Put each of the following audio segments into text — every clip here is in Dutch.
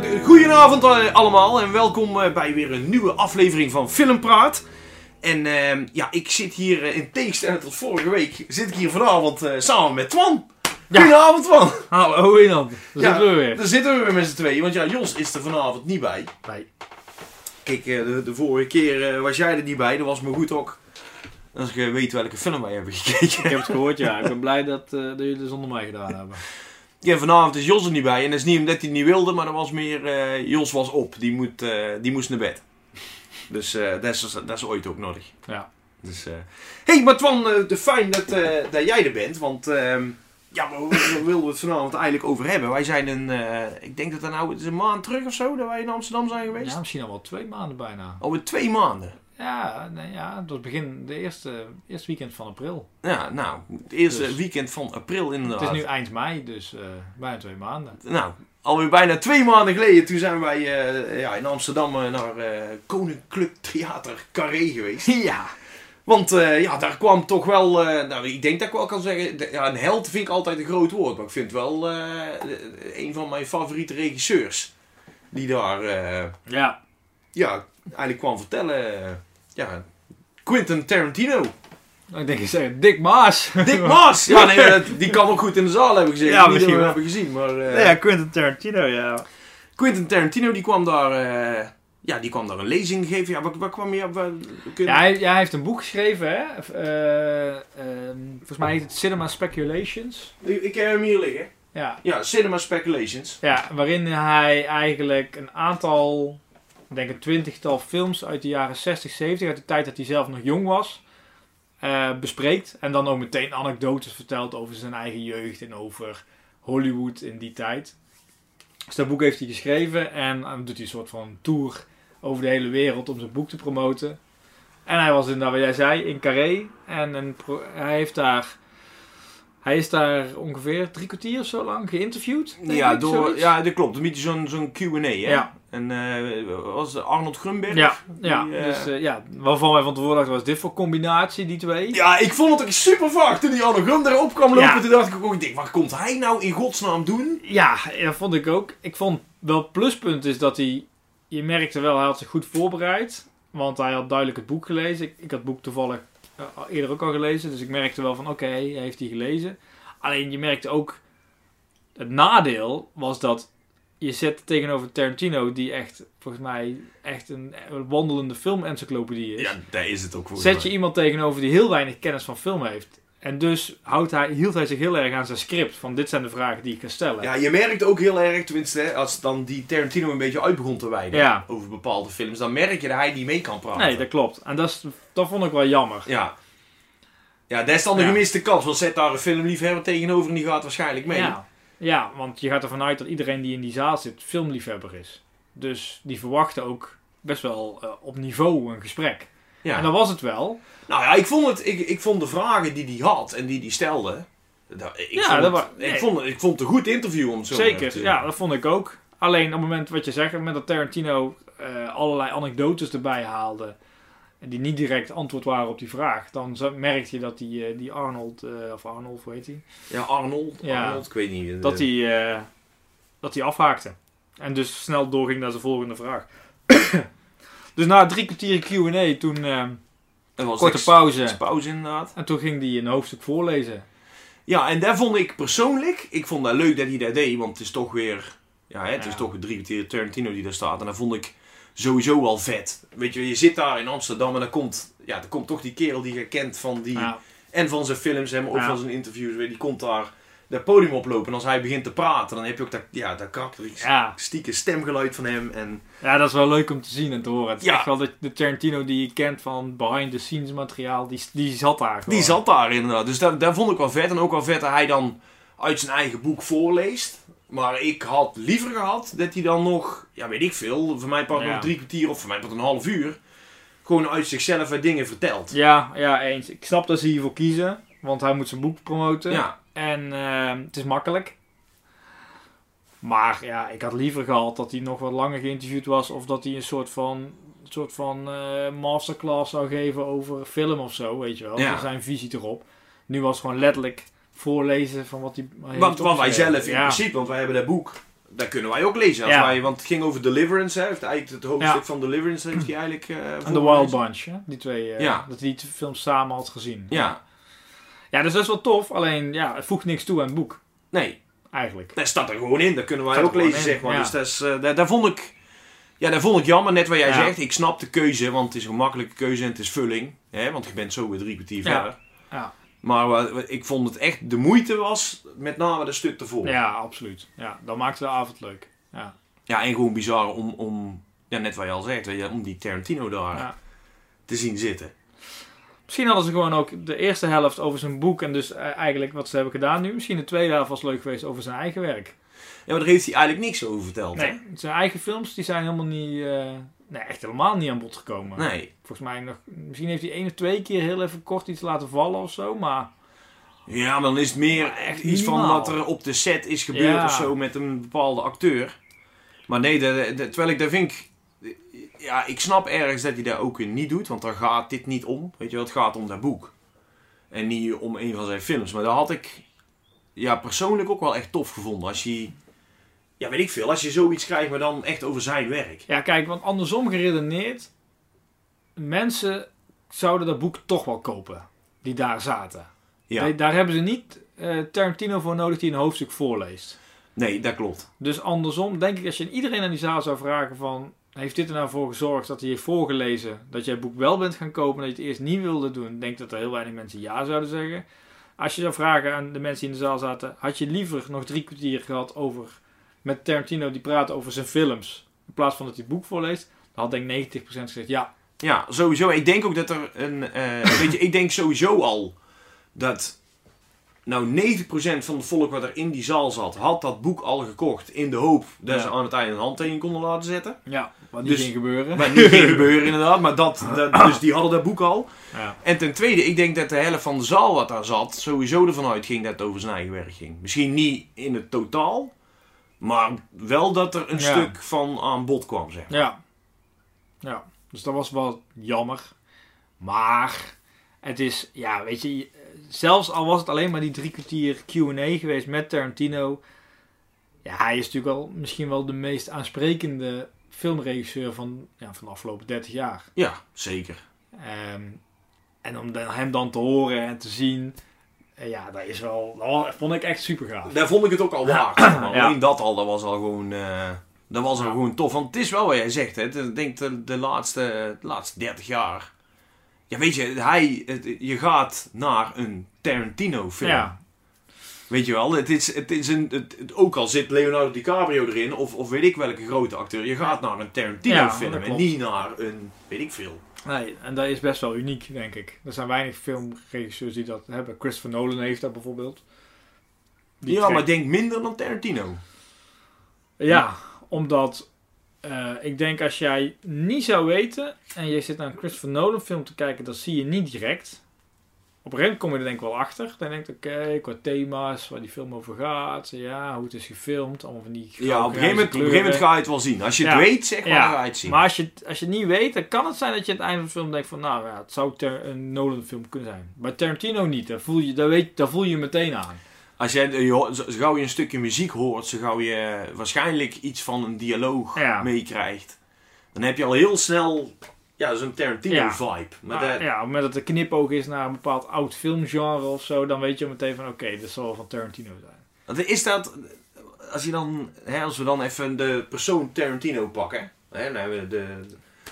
Goedenavond allemaal en welkom bij weer een nieuwe aflevering van Filmpraat. En ik zit hier in tegenstelling tot vorige week, zit ik hier vanavond samen met Twan. Ja. Goedenavond Twan. Hallo Inan, daar zitten we weer. Daar zitten we weer met z'n tweeën, want ja, Jos is er vanavond niet bij. Nee. Kijk, de vorige keer was jij er niet bij, dat was me goed ook. Als ik weet welke film wij hebben gekeken. Ik heb het gehoord, ja. Ik ben blij dat jullie het zonder mij gedaan hebben. Ja, vanavond is Jos er niet bij. En dat is niet omdat hij het niet wilde, maar dat was meer... Jos was op. Die moest naar bed. Dus dat is ooit ook nodig. Ja. Dus, hey, maar Twan, fijn dat jij er bent. Want we wilden het vanavond eigenlijk over hebben. Wij zijn ik denk dat het is een maand terug of zo, dat wij in Amsterdam zijn geweest. Ja, misschien al wel 2 maanden bijna. Alweer 2 maanden. Ja, het was begin, de eerste weekend van april. Ja, nou, het eerste weekend van april inderdaad. Het is nu eind mei, dus bijna 2 maanden. Nou, alweer bijna 2 maanden geleden, toen zijn wij in Amsterdam naar Koninklijk Theater Carré geweest. Ja. Want daar kwam toch wel, ik denk dat ik wel kan zeggen, een held vind ik altijd een groot woord. Maar ik vind wel een van mijn favoriete regisseurs. Die daar, eigenlijk kwam vertellen, Quentin Tarantino. Ik denk je zeggen Dick Maas. Dick Maas! Ja, nee, die kan ook goed in de zaal hebben gezeten. Ja, niet misschien dat we wel. hebben gezien, maar... ja, Quentin Tarantino, ja. Quentin Tarantino, die kwam daar... die kwam daar een lezing geven. Ja, wat kwam je op? Hij heeft een boek geschreven, hè. Volgens mij heet het Cinema Speculations. Ik heb hem hier liggen. Ja, Cinema Speculations. Ja, waarin hij eigenlijk een aantal, ik denk een 20-tal films uit de jaren 60, 70, uit de tijd dat hij zelf nog jong was, bespreekt. En dan ook meteen anekdotes vertelt over zijn eigen jeugd en over Hollywood in die tijd. Dus dat boek heeft hij geschreven en dan doet hij een soort van tour over de hele wereld om zijn boek te promoten. En hij was inderdaad, wat jij zei, in Carré. En hij is daar ongeveer 3 kwartier of zo lang geïnterviewd. Ja, dat klopt. Een beetje zo'n Q&A, hè? Ja. En was het Arnold Grunberg? Ja. Waarvan wij van tevoren dachten, was dit voor combinatie, die twee? Ja, ik vond het ook super vaag toen die Arnold Grunberg op kwam lopen. Toen dacht ik ook, wat komt hij nou in godsnaam doen? Ja, dat vond ik ook. Ik vond wel het pluspunt is dat je merkte wel, hij had zich goed voorbereid. Want hij had duidelijk het boek gelezen. Ik had het boek toevallig eerder ook al gelezen. Dus ik merkte wel van, oké, hij heeft die gelezen. Alleen je merkte ook, het nadeel was dat je zet tegenover Tarantino, die echt, volgens mij, echt een wandelende film-encyclopedie is. Ja, daar is het ook voor. Zet je iemand tegenover die heel weinig kennis van film heeft. En dus hield hij zich heel erg aan zijn script. Van dit zijn de vragen die ik ga stellen. Ja, je merkt ook heel erg, tenminste, als dan die Tarantino een beetje uit begon te wijden over bepaalde films, dan merk je dat hij niet mee kan praten. Nee, dat klopt. En dat vond ik wel jammer. Ja. Ja, dat is dan de gemiste kans. Want zet daar een filmliefhebber tegenover en die gaat waarschijnlijk mee. Ja, want je gaat ervan uit dat iedereen die in die zaal zit filmliefhebber is. Dus die verwachten ook best wel op niveau een gesprek. Ja. En dat was het wel. Nou ja, ik vond de vragen die hij had en die hij stelde... Ik vond het een goed interview om zo Zeker, ja, dat vond ik ook. Alleen op het moment wat je zegt, op het moment dat Tarantino allerlei anekdotes erbij haalde... en die niet direct antwoord waren op die vraag... dan merkte je dat die Arnold, hoe heet hij? Ja, Arnold, ik weet niet. Dat hij afhaakte. En dus snel doorging naar zijn volgende vraag. Dus na 3 kwartier Q&A, toen korte pauze. Pauze inderdaad. En toen ging hij een hoofdstuk voorlezen. Ja, en daar vond ik persoonlijk, ik vond dat leuk dat hij dat deed, want het is toch weer, het is toch 3 kwartier Tarantino die daar staat. En dat vond ik sowieso wel vet. Weet je zit daar in Amsterdam en dan komt toch die kerel die je kent van die, en van zijn films, maar ook van zijn interviews, die komt daar dat podium oplopen. En als hij begint te praten, dan heb je ook dat karakteristieke stemgeluid van hem. En... Ja, dat is wel leuk om te zien en te horen. Het is echt wel de Tarantino die je kent van behind the scenes materiaal, die zat daar gewoon. Die zat daar inderdaad. Dus daar vond ik wel vet. En ook wel vet dat hij dan uit zijn eigen boek voorleest. Maar ik had liever gehad dat hij dan nog, weet ik veel, voor mij pak nog 3 kwartier of voor mij pak een half uur, gewoon uit zichzelf dingen vertelt. Ja, eens. Ik snap dat ze hiervoor kiezen, want hij moet zijn boek promoten. Ja. En het is makkelijk. Maar ik had liever gehad dat hij nog wat langer geïnterviewd was. Of dat hij een soort van masterclass zou geven over film of zo, weet je wel. Ja. Zijn visie erop. Nu was het gewoon letterlijk voorlezen van wat hij wat wij zelf in principe, want wij hebben dat boek dat kunnen wij ook lezen. Want het ging over Deliverance. Hè. Eigenlijk het hoofdstuk van Deliverance heeft hij eigenlijk... en The Wild Bunch. Hè? Die twee. Dat hij die films samen had gezien. Ja. Ja, dus dat is wel tof. Alleen, het voegt niks toe aan het boek. Nee. Eigenlijk. Dat staat er gewoon in. Dat kunnen wij ook lezen, zeg maar. Ja. Dus dat is, daar vond ik... Ja, dat vond ik jammer. Net wat jij zegt. Ik snap de keuze. Want het is een makkelijke keuze en het is vulling. Hè? Want je bent zo weer 3 kwartier verder. Ja. Maar ik vond het echt... De moeite was met name dat stuk ervoor. Ja, absoluut. Ja, dat maakte de avond leuk. Ja, en gewoon bizar om net wat je al zegt, om die Tarantino daar te zien zitten. Misschien hadden ze gewoon ook de eerste helft over zijn boek en dus eigenlijk wat ze hebben gedaan nu. Misschien de tweede helft was leuk geweest over zijn eigen werk. Ja, maar daar heeft hij eigenlijk niks over verteld. Nee, hè? Zijn eigen films die zijn helemaal niet, echt helemaal niet aan bod gekomen. Nee. Volgens mij misschien heeft hij 1 of 2 keer heel even kort iets laten vallen of zo, maar... Ja, maar dan is het meer echt iets van wat er op de set is gebeurd of zo met een bepaalde acteur. Maar nee, terwijl ik daar vind... Ja, ik snap ergens dat hij dat ook niet doet, want daar gaat dit niet om. Weet je wel, het gaat om dat boek. En niet om een van zijn films. Maar dat had ik persoonlijk ook wel echt tof gevonden. Als je... Ja, weet ik veel. Als je zoiets krijgt, maar dan echt over zijn werk. Ja, kijk, want andersom geredeneerd... Mensen zouden dat boek toch wel kopen. Die daar zaten. Ja. Daar hebben ze niet Tarantino voor nodig die een hoofdstuk voorleest. Nee, dat klopt. Dus andersom denk ik, als je iedereen aan die zaal zou vragen van... Heeft dit er nou voor gezorgd dat hij heeft voorgelezen... Dat jij het boek wel bent gaan kopen... Dat je het eerst niet wilde doen... Ik denk dat er heel weinig mensen ja zouden zeggen. Als je zou vragen aan de mensen die in de zaal zaten... Had je liever nog 3 kwartier gehad over... Met Tarantino die praat over zijn films... In plaats van dat hij het boek voorleest... Dan had denk ik 90% gezegd ja. Ja, sowieso. Ik denk ook dat er een... weet je, ik denk sowieso al... Dat... Nou, 90% van het volk wat er in die zaal zat... Had dat boek al gekocht... In de hoop dat ze aan het einde een handtekening konden laten zetten. Ja, wat niet ging gebeuren. Wat niet ging gebeuren inderdaad. Maar dus die hadden dat boek al. Ja. En ten tweede, ik denk dat de helft van de zaal wat daar zat... Sowieso ervan uitging dat het over zijn eigen werk ging. Misschien niet in het totaal... Maar wel dat er een stuk van aan bod kwam, zeg maar. Ja, dus dat was wel jammer. Maar het is, weet je... Zelfs al was het alleen maar die 3 kwartier Q&A geweest met Tarantino... Ja, hij is natuurlijk wel misschien wel de meest aansprekende filmregisseur van de afgelopen 30 jaar. Ja, zeker. En om hem dan te horen en te zien... dat is wel... Dat vond ik echt super gaaf. Daar vond ik het ook al waard. Maar alleen dat al, dat was al gewoon... Dat was al gewoon tof. Want het is wel wat jij zegt. Hè. Ik denk de laatste 30 jaar... Ja, weet je, je gaat naar een Tarantino film. Ja. Weet je wel, het is ook al zit Leonardo DiCaprio erin, of weet ik welke grote acteur. Je gaat naar een Tarantino film en niet naar een, weet ik veel. Nee, en dat is best wel uniek, denk ik. Er zijn weinig filmregisseurs die dat hebben. Christopher Nolan heeft dat bijvoorbeeld. Maar denk minder dan Tarantino. Ja, omdat... ik denk als jij niet zou weten en je zit naar een Christopher Nolan film te kijken, dat zie je niet direct. Op een gegeven moment kom je er denk ik wel achter. Dan denk je, oké, qua thema's, waar die film over gaat, hoe het is gefilmd, allemaal van die... Ja, op een gegeven moment ga je het wel zien. Als je het weet, zeg maar, ga je het zien. Maar als je het niet weet, dan kan het zijn dat je aan het einde van de film denkt van, het zou een Nolan film kunnen zijn. Bij Tarantino niet, daar voel je meteen aan. Als jij gauw je een stukje muziek hoort, zo gauw je waarschijnlijk iets van een dialoog meekrijgt. Dan heb je al heel snel zo'n Tarantino-vibe. Maar op het moment dat de knipoog is naar een bepaald oud filmgenre of zo, dan weet je meteen van oké, dit zal van Tarantino zijn. Want is dat, als we dan even de persoon Tarantino pakken, dan hebben we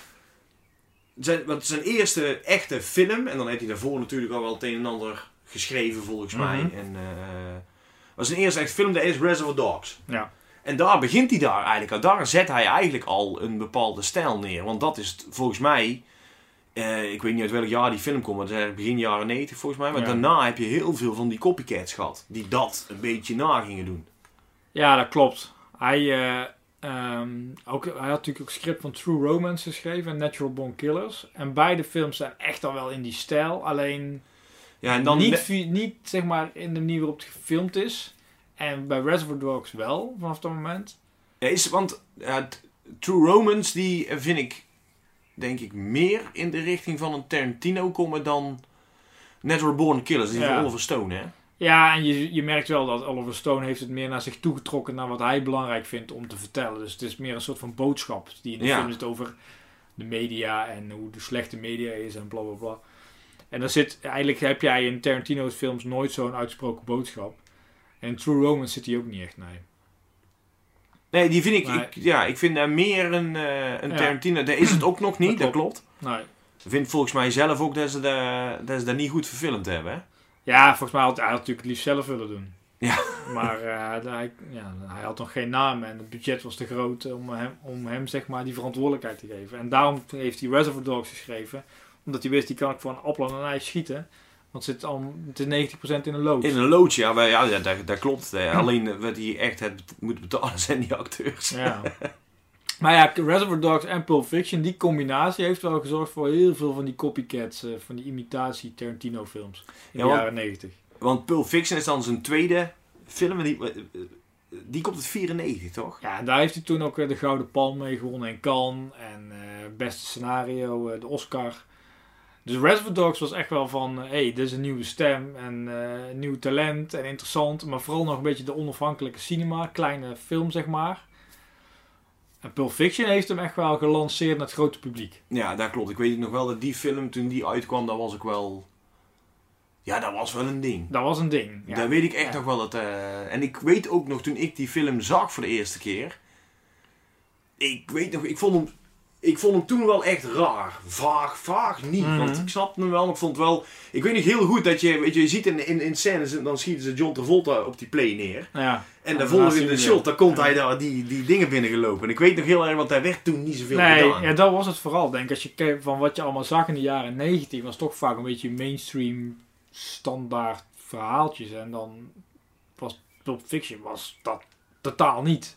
want zijn eerste echte film, en dan heeft hij daarvoor natuurlijk al wel het een en ander geschreven volgens mij. En was zijn eerste echt film, dat is Reservoir Dogs. Ja. En daar begint hij daar zet hij eigenlijk al een bepaalde stijl neer. Want dat is volgens mij, ik weet niet uit welk jaar die film komt, maar dat is begin jaren 90 volgens mij. Maar daarna heb je heel veel van die copycats gehad, die dat een beetje na gingen doen. Ja, dat klopt. Hij had natuurlijk ook script van True Romance geschreven en Natural Born Killers. En beide films zijn echt al wel in die stijl, alleen... Ja, en dan niet zeg maar in de manier waarop het gefilmd is. En bij Reservoir Dogs wel, vanaf dat moment. Want True Romance, die vind ik, denk ik, meer in de richting van een Tarantino komen dan Natural Born Killers. Die van Oliver Stone, hè? Ja, en je merkt wel dat Oliver Stone heeft het meer naar zich toegetrokken naar wat hij belangrijk vindt om te vertellen. Dus het is meer een soort van boodschap die in de film zit over de media en hoe de slechte media is en bla bla bla. En eigenlijk heb jij in Tarantino's films nooit zo'n uitgesproken boodschap. En in True Romance zit die ook niet echt, nee. Nee, die vind ik vind daar meer een Tarantino. Daar is het ook nog niet, dat klopt. Nee. Ik vind volgens mij zelf ook dat ze dat niet goed verfilmd hebben, hè? Ja, volgens mij had hij natuurlijk het liefst zelf willen doen. Ja. Maar hij had nog geen naam en het budget was te groot om hem zeg maar die verantwoordelijkheid te geven. En daarom heeft hij Reservoir Dogs geschreven. Omdat hij wist, die kan ik voor een appel en een ei schieten. Want het is 90% in een loods. In een loods, ja, dat klopt. Alleen wat hij echt moet betalen zijn die acteurs. Ja. Maar ja, Reservoir Dogs en Pulp Fiction, die combinatie heeft wel gezorgd voor heel veel van die copycats, van die imitatie Tarantino films in de jaren 90. Want Pulp Fiction is dan zijn tweede film, die komt uit 94, toch? Ja, en daar heeft hij toen ook de Gouden Palm mee gewonnen in Cannes en beste scenario, de Oscar. Dus Reservoir Dogs was echt wel van, dit is een nieuwe stem en nieuw talent en interessant, maar vooral nog een beetje de onafhankelijke cinema, kleine film zeg maar. En Pulp Fiction heeft hem echt wel gelanceerd naar het grote publiek. Ja, dat klopt. Ik weet nog wel dat die film, toen die uitkwam, dat was ook wel... Ja, dat was wel een ding. Dat was een ding. Ja. Dat weet ik echt nog wel. En ik weet ook nog, toen ik die film zag voor de eerste keer... Ik weet nog, ik vond hem toen wel echt raar. Vaag niet. Mm-hmm. Want ik snapte hem wel, maar ik vond het wel... Ik weet nog heel goed dat je ziet in scènes, dan schieten ze John Travolta op die play neer. Ja. En dan volgens in de shot, dan komt hij daar die dingen binnengelopen. En ik weet nog heel erg, want hij werd toen niet zoveel gedaan. Ja, dat was het vooral. Denk als je kijkt van wat je allemaal zag in de jaren 90, was toch vaak een beetje mainstream standaard verhaaltjes. En dan was Pulp Fiction was dat totaal niet.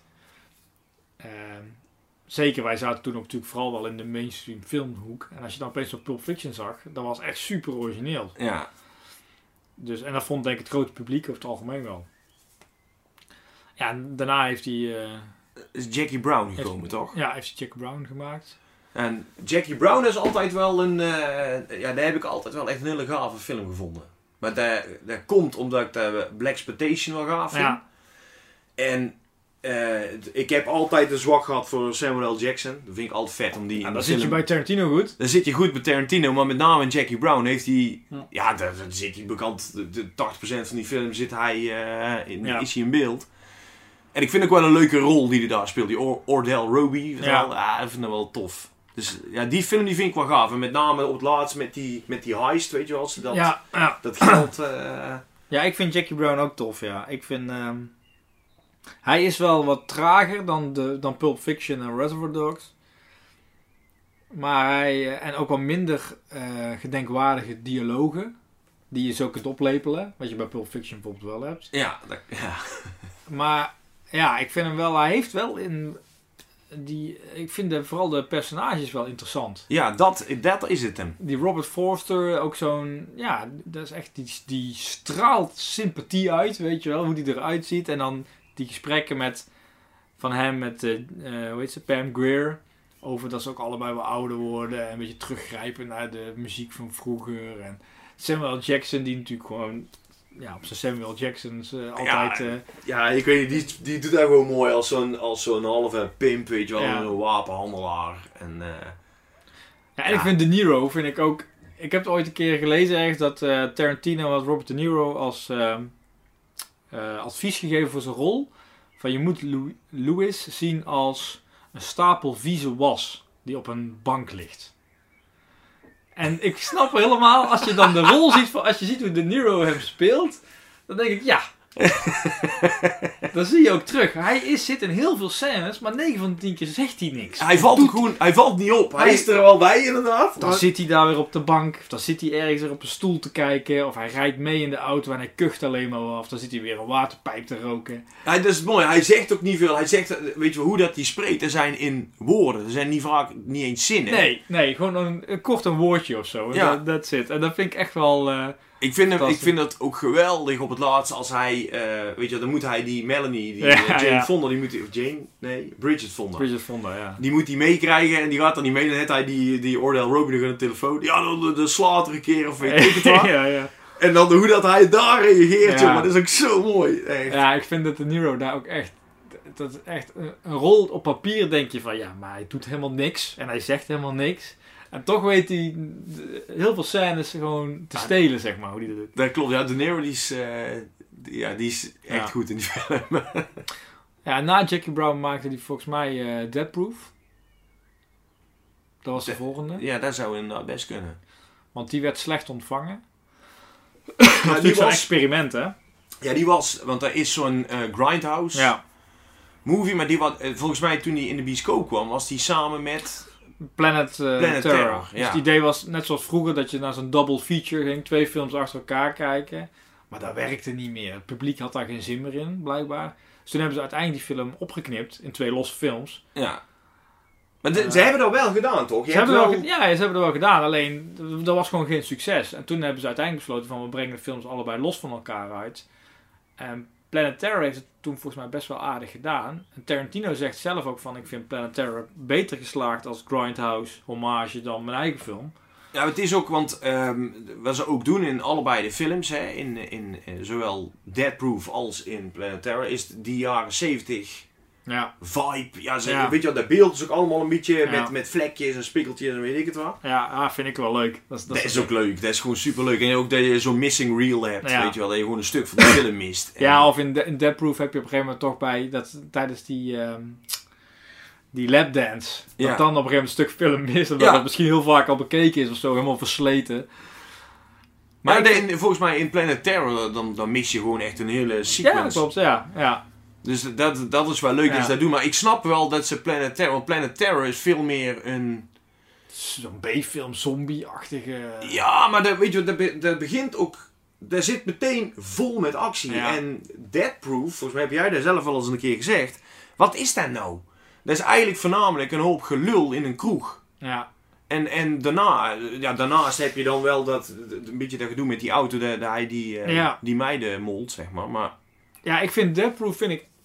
Zeker, wij zaten toen ook natuurlijk vooral wel in de mainstream filmhoek. En als je dan opeens zo'n Pulp Fiction zag, dat was echt super origineel. Ja. Dus, en dat vond denk ik het grote publiek over het algemeen wel. Ja, en daarna heeft hij... is Jackie Brown gekomen, toch? Ja, heeft hij Jackie Brown gemaakt. En Jackie Brown is altijd wel een... daar heb ik altijd wel echt een hele gave film gevonden. Maar dat komt omdat ik de Blaxploitation wel gaaf vind. Ja. En... ik heb altijd een zwak gehad voor Samuel L. Jackson. Dat vind ik altijd vet om die... dan zit je bij Tarantino goed. Dan zit je goed bij Tarantino, maar met name in Jackie Brown heeft hij... Ja, daar zit hij bekend. 80% van die film zit hij is hij in beeld. En ik vind ook wel een leuke rol die hij daar speelt. Die Ordell Roby. Dat vind ik wel tof. Dus ja, die film die vind ik wel gaaf. En met name op het laatst met die heist, weet je wel. Als ze dat geld... Ja, ik vind Jackie Brown ook tof, ja. Ik vind... Hij is wel wat trager dan Pulp Fiction en Reservoir Dogs. Maar en ook wel minder gedenkwaardige dialogen. Die je zo kunt oplepelen. Wat je bij Pulp Fiction bijvoorbeeld wel hebt. Ja. Maar ja, ik vind hem wel... Hij heeft wel in... ik vind vooral de personages wel interessant. Ja, dat is het hem. Die Robert Forster, ook zo'n... Ja, dat is echt... Die straalt sympathie uit, weet je wel. Hoe die eruit ziet. En dan... Die gesprekken van hem met hoe heet ze, Pam Grier. Over dat ze ook allebei wel ouder worden. En een beetje teruggrijpen naar de muziek van vroeger. En Samuel Jackson, die natuurlijk gewoon... Ja, op zijn Samuel Jacksons altijd... Ja, ik weet niet, die doet daar gewoon mooi als zo'n halve pimp, weet je wel. Ja. Een wapenhandelaar. En ik vind De Niro, vind ik ook... Ik heb het ooit een keer gelezen ergens dat Tarantino had Robert De Niro als... advies gegeven voor zijn rol. Van je moet Louis zien als een stapel vieze was die op een bank ligt. En ik snap helemaal, als je dan de rol ziet, als je ziet hoe De Niro hem speelt, dan denk ik, ja. Dan zie je ook terug. Hij zit in heel veel scènes, maar 9 van de 10 keer zegt hij niks. Hij valt niet op. Hij is er wel bij inderdaad. Dan zit hij daar weer op de bank. Of dan zit hij ergens weer op een stoel te kijken. Of hij rijdt mee in de auto en hij kucht alleen maar af. Dan zit hij weer een waterpijp te roken. Ja, dat is mooi. Hij zegt ook niet veel. Hij zegt, weet je hoe dat hij spreekt? Er zijn in woorden. Er zijn niet vaak niet eens zinnen. Nee, gewoon kort een woordje of zo. Ja. That's it. En dat vind ik echt wel... Ik vind het ook geweldig op het laatst als hij, weet je, dan moet hij die Melanie, Jane Fonda, Bridget Fonda. Ja. Die moet hij meekrijgen en die gaat dan niet mee. Dan heeft hij die Ordell Roby nog aan de telefoon. Ja, dan slaat er een keer of weet ik het wat. Ja. En dan hoe dat hij daar reageert, Ja. jongen. Dat is ook zo mooi. Echt. Ja, ik vind dat De Niro daar ook echt... Dat is echt een rol op papier, denk je van... Ja, maar hij doet helemaal niks. En hij zegt helemaal niks. En toch weet hij heel veel scènes gewoon te stelen, zeg maar. Hoe die dat doet. Dat klopt. Ja, De Niro die is echt goed in die film. Ja, na Jackie Brown maakte hij volgens mij Death Proof. Dat was de volgende. Ja, dat zou inderdaad best kunnen. Want die werd slecht ontvangen. Ja, Die was een experiment, hè? Ja, die was... Want daar is zo'n Grindhouse movie. Maar die was, volgens mij toen die in de bioscoop kwam, was die samen met... Planet Terror. Ja. Dus het idee was net zoals vroeger dat je naar zo'n double feature ging. 2 films achter elkaar kijken. Maar dat werkte niet meer. Het publiek had daar geen zin meer in, blijkbaar. Dus toen hebben ze uiteindelijk die film opgeknipt in 2 losse films. Ja. Maar ze hebben dat wel gedaan, toch? Ze hebben er wel gedaan. Alleen, dat was gewoon geen succes. En toen hebben ze uiteindelijk besloten van we brengen de films allebei los van elkaar uit. En Planet Terror heeft het toen volgens mij best wel aardig gedaan. En Tarantino zegt zelf ook van ik vind Planet Terror beter geslaagd als Grindhouse hommage dan mijn eigen film. Ja, het is ook, want wat ze ook doen in allebei de films, hè, in zowel Death Proof als in Planet Terror, is die jaren 70 vibe. Ja, weet je wel, dat beeld is ook allemaal een beetje met vlekjes en spikkeltjes en weet ik het wat. Ja, vind ik wel leuk. Dat is ook leuk, dat is gewoon super leuk. En ook dat je zo'n missing reel hebt, weet je wel, dat je gewoon een stuk van de film mist. En ja, of in Death Proof heb je op een gegeven moment toch bij, dat tijdens die lapdance, dat dan op een gegeven moment een stuk film mist, omdat het misschien heel vaak al bekeken is of zo, helemaal versleten. Maar volgens mij in Planet Terror, dan mis je gewoon echt een hele sequence. Ja, dat klopt, ja. Dus dat is wel leuk dat ze dat doen. Maar ik snap wel dat ze Planet Terror... Want Planet Terror is veel meer een... Zo'n B-film, zombie-achtige... Ja, maar weet je, dat begint ook... Dat zit meteen vol met actie. Ja. En Death Proof, volgens mij heb jij daar zelf al eens een keer gezegd. Wat is dat nou? Dat is eigenlijk voornamelijk een hoop gelul in een kroeg. Ja. En daarnaast heb je dan wel een beetje dat gedoe met die auto. Dat hij die meiden molt, zeg maar. Ja, ik vind Death Proof,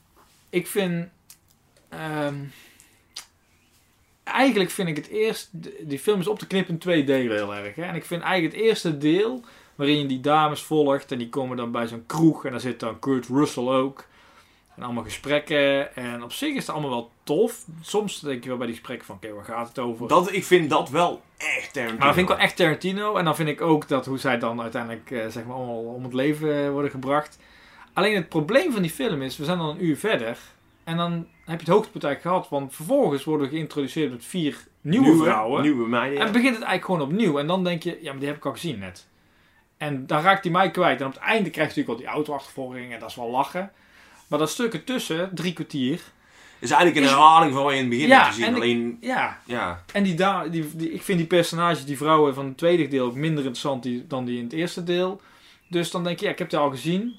eigenlijk vind ik het eerst... Die film is op te knippen in 2 delen heel erg. Hè? En ik vind eigenlijk het eerste deel... waarin je die dames volgt... en die komen dan bij zo'n kroeg... en daar zit dan Kurt Russell ook... en allemaal gesprekken... en op zich is het allemaal wel tof. Soms denk je wel bij die gesprekken van... oké, waar gaat het over? Ik vind dat wel echt Tarantino. Maar dat vind ik wel echt Tarantino... en dan vind ik ook dat hoe zij dan uiteindelijk... zeg maar allemaal om het leven worden gebracht... Alleen het probleem van die film is, we zijn dan een uur verder. En dan heb je het hoogtepunt eigenlijk gehad. Want vervolgens worden we geïntroduceerd met 4 nieuwe vrouwen. Nieuwe meiden. En dan begint het eigenlijk gewoon opnieuw. En dan denk je, ja, maar die heb ik al gezien net. En dan raakt hij mij kwijt. En op het einde krijg je natuurlijk al die autoachtervolging. En dat is wel lachen. Maar dat stuk ertussen, 3 kwartier. Is eigenlijk een herhaling van wat je in het begin hebt gezien. En ik vind die personages, die vrouwen van het tweede deel ook minder interessant dan die in het eerste deel. Dus dan denk je, ik heb het al gezien.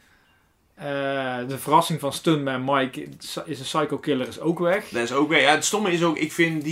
De verrassing van Stuntman Mike is een psycho killer is ook weg. Dat is ook weg. Ja, het stomme is ook, ik vind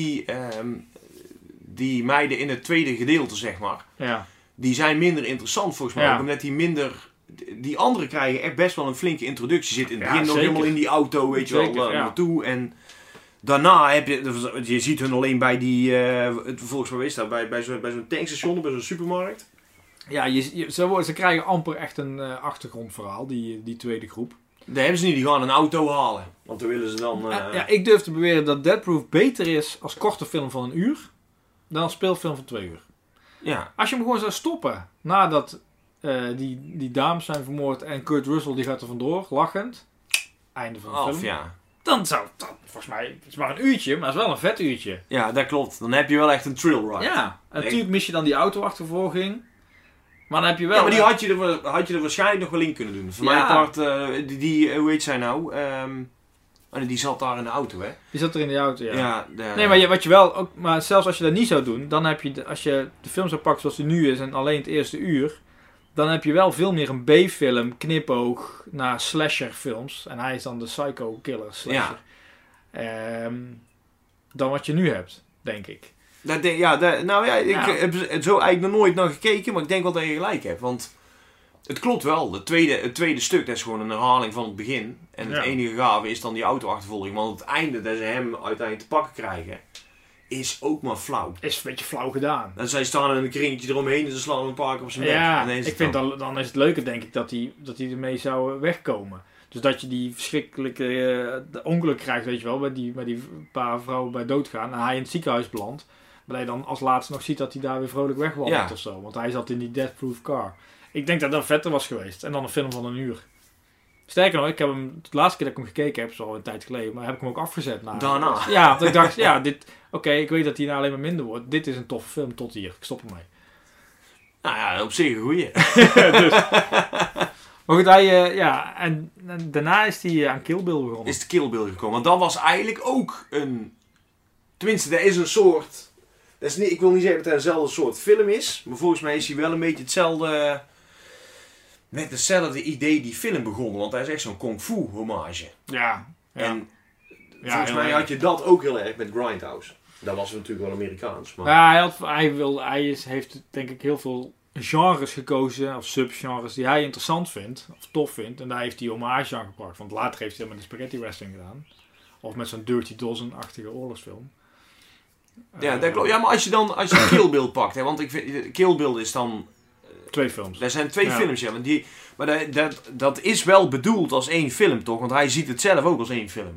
die meiden in het tweede gedeelte, zeg maar. Ja. Die zijn minder interessant volgens mij. Ook omdat die anderen krijgen echt best wel een flinke introductie. Zit in het begin nog helemaal in die auto, weet je wel, naartoe. En daarna heb je ziet hun alleen bij die, volgens mij is dat, bij zo'n tankstation, bij zo'n supermarkt. Ja, ze krijgen amper echt een achtergrondverhaal, die tweede groep. Dat hebben ze niet, die gaan een auto halen. Want dan willen ze dan... ik durf te beweren dat Death Proof beter is als korte film van 1 uur... dan als speelfilm van 2 uur. Ja. Als je hem gewoon zou stoppen nadat die dames zijn vermoord... en Kurt Russell die gaat er vandoor, lachend... einde van de film. Ja. Dan zou dat, volgens mij, het is maar een uurtje, maar het is wel een vet uurtje. Ja, dat klopt. Dan heb je wel echt een thrill ride. Ja, en natuurlijk mis je dan die autoachtervolging... Maar dan heb je wel... Ja, maar die had je er waarschijnlijk nog wel in kunnen doen. Voor mijn part, hoe heet zij nou? Die zat daar in de auto, hè? Die zat er in de auto, ja. Nee, maar wat je wel... Ook, maar zelfs als je dat niet zou doen, dan heb je... Als je de film zou pakken zoals die nu is en alleen het eerste uur... Dan heb je wel veel meer een B-film, knipoog naar slasherfilms. En hij is dan de psycho killer slasher. Dan wat je nu hebt, denk ik. Ik heb er zo eigenlijk nog nooit naar gekeken, maar ik denk wel dat je gelijk hebt. Want het klopt wel. Het tweede stuk, dat is gewoon een herhaling van het begin. En het enige gave is dan die autoachtervolging. Want het einde dat ze hem uiteindelijk te pakken krijgen, is ook maar flauw. Is een beetje flauw gedaan. En zij staan in een kringetje eromheen en ze slaan een paar keer op zijn bek. Ja, En ik vind dan is het leuker, denk ik, dat die ermee zou wegkomen. Dus dat je die verschrikkelijke ongeluk krijgt, weet je wel, bij die paar vrouwen bij doodgaan. En hij in het ziekenhuis belandt. Maar dat je dan als laatste nog ziet dat hij daar weer vrolijk wegwandelt of zo. Want hij zat in die deathproof car. Ik denk dat dat vetter was geweest. En dan een film van 1 uur. Sterker nog, ik heb hem, de laatste keer dat ik hem gekeken heb, is al een tijd geleden, maar heb ik hem ook afgezet. Daarna? Ja, want ik dacht, ja, oké, ik weet dat hij nou alleen maar minder wordt. Dit is een toffe film tot hier. Ik stop ermee. Nou ja, op zich een goeie. Dus. Maar goed, en daarna is hij aan Kill Bill begonnen. Is de Kill Bill gekomen. Want dat was eigenlijk ook een... Tenminste, dat is een soort... Dat is niet, ik wil niet zeggen dat het eenzelfde soort film is. Maar volgens mij is hij wel een beetje hetzelfde... Met hetzelfde idee die film begonnen. Want hij is echt zo'n kung fu hommage. Ja. En volgens mij had je dat ook heel erg met Grindhouse. Dat was natuurlijk wel Amerikaans. Maar... Ja, heeft denk ik heel veel genres gekozen, of subgenres, die hij interessant vindt, of tof vindt. En daar heeft hij hommage aan gebracht. Want later heeft hij dat met de spaghetti western gedaan. Of met zo'n Dirty Dozen-achtige oorlogsfilm. Ja, dat klopt. Ja, maar als je Kill Bill pakt, hè, want ik vind, Kill Bill is dan... 2 films. Er zijn 2 films, ja. Maar dat is wel bedoeld als 1 film, toch? Want hij ziet het zelf ook als 1 film.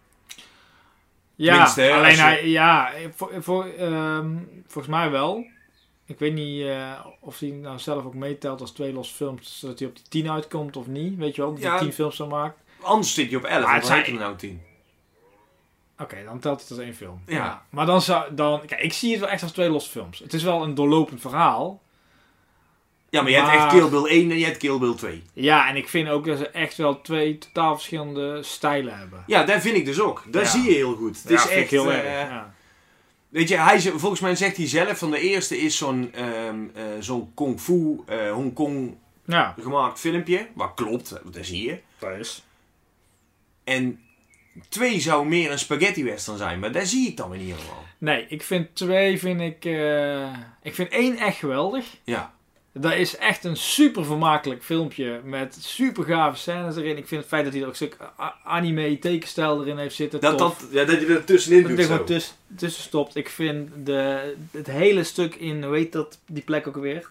Ja, hè, alleen volgens mij wel. Ik weet niet of hij nou zelf ook meetelt als 2 losse films, zodat hij op die 10 uitkomt of niet. Weet je wel, dat hij 10 films zou maken. Anders zit je op 11, want hij er nou 10. Oké, dan telt het als 1 film. Ja. Maar kijk, ik zie het wel echt als 2 losse films. Het is wel een doorlopend verhaal. Ja, maar je hebt echt Kill Bill 1 en je hebt Kill Bill 2. Ja, en ik vind ook dat ze echt wel 2 totaal verschillende stijlen hebben. Ja, dat vind ik dus ook. Dat zie je heel goed. Het is echt heel erg. Weet je, volgens mij zegt hij zelf van de eerste is zo'n kung fu Hongkong gemaakt filmpje. Wat klopt, dat zie je. Dat is. En 2 zou meer een spaghetti western zijn, maar daar zie ik dan weer niet helemaal. Nee, ik vind 2 ik vind 1 echt geweldig. Ja. Dat is echt een super vermakelijk filmpje met super gave scènes erin. Ik vind het feit dat hij er ook een stuk anime tekenstijl erin heeft zitten. Dat je er tussenin doet. Dat hij tussen stopt. Ik vind het hele stuk in, hoe heet dat, die plek ook weer?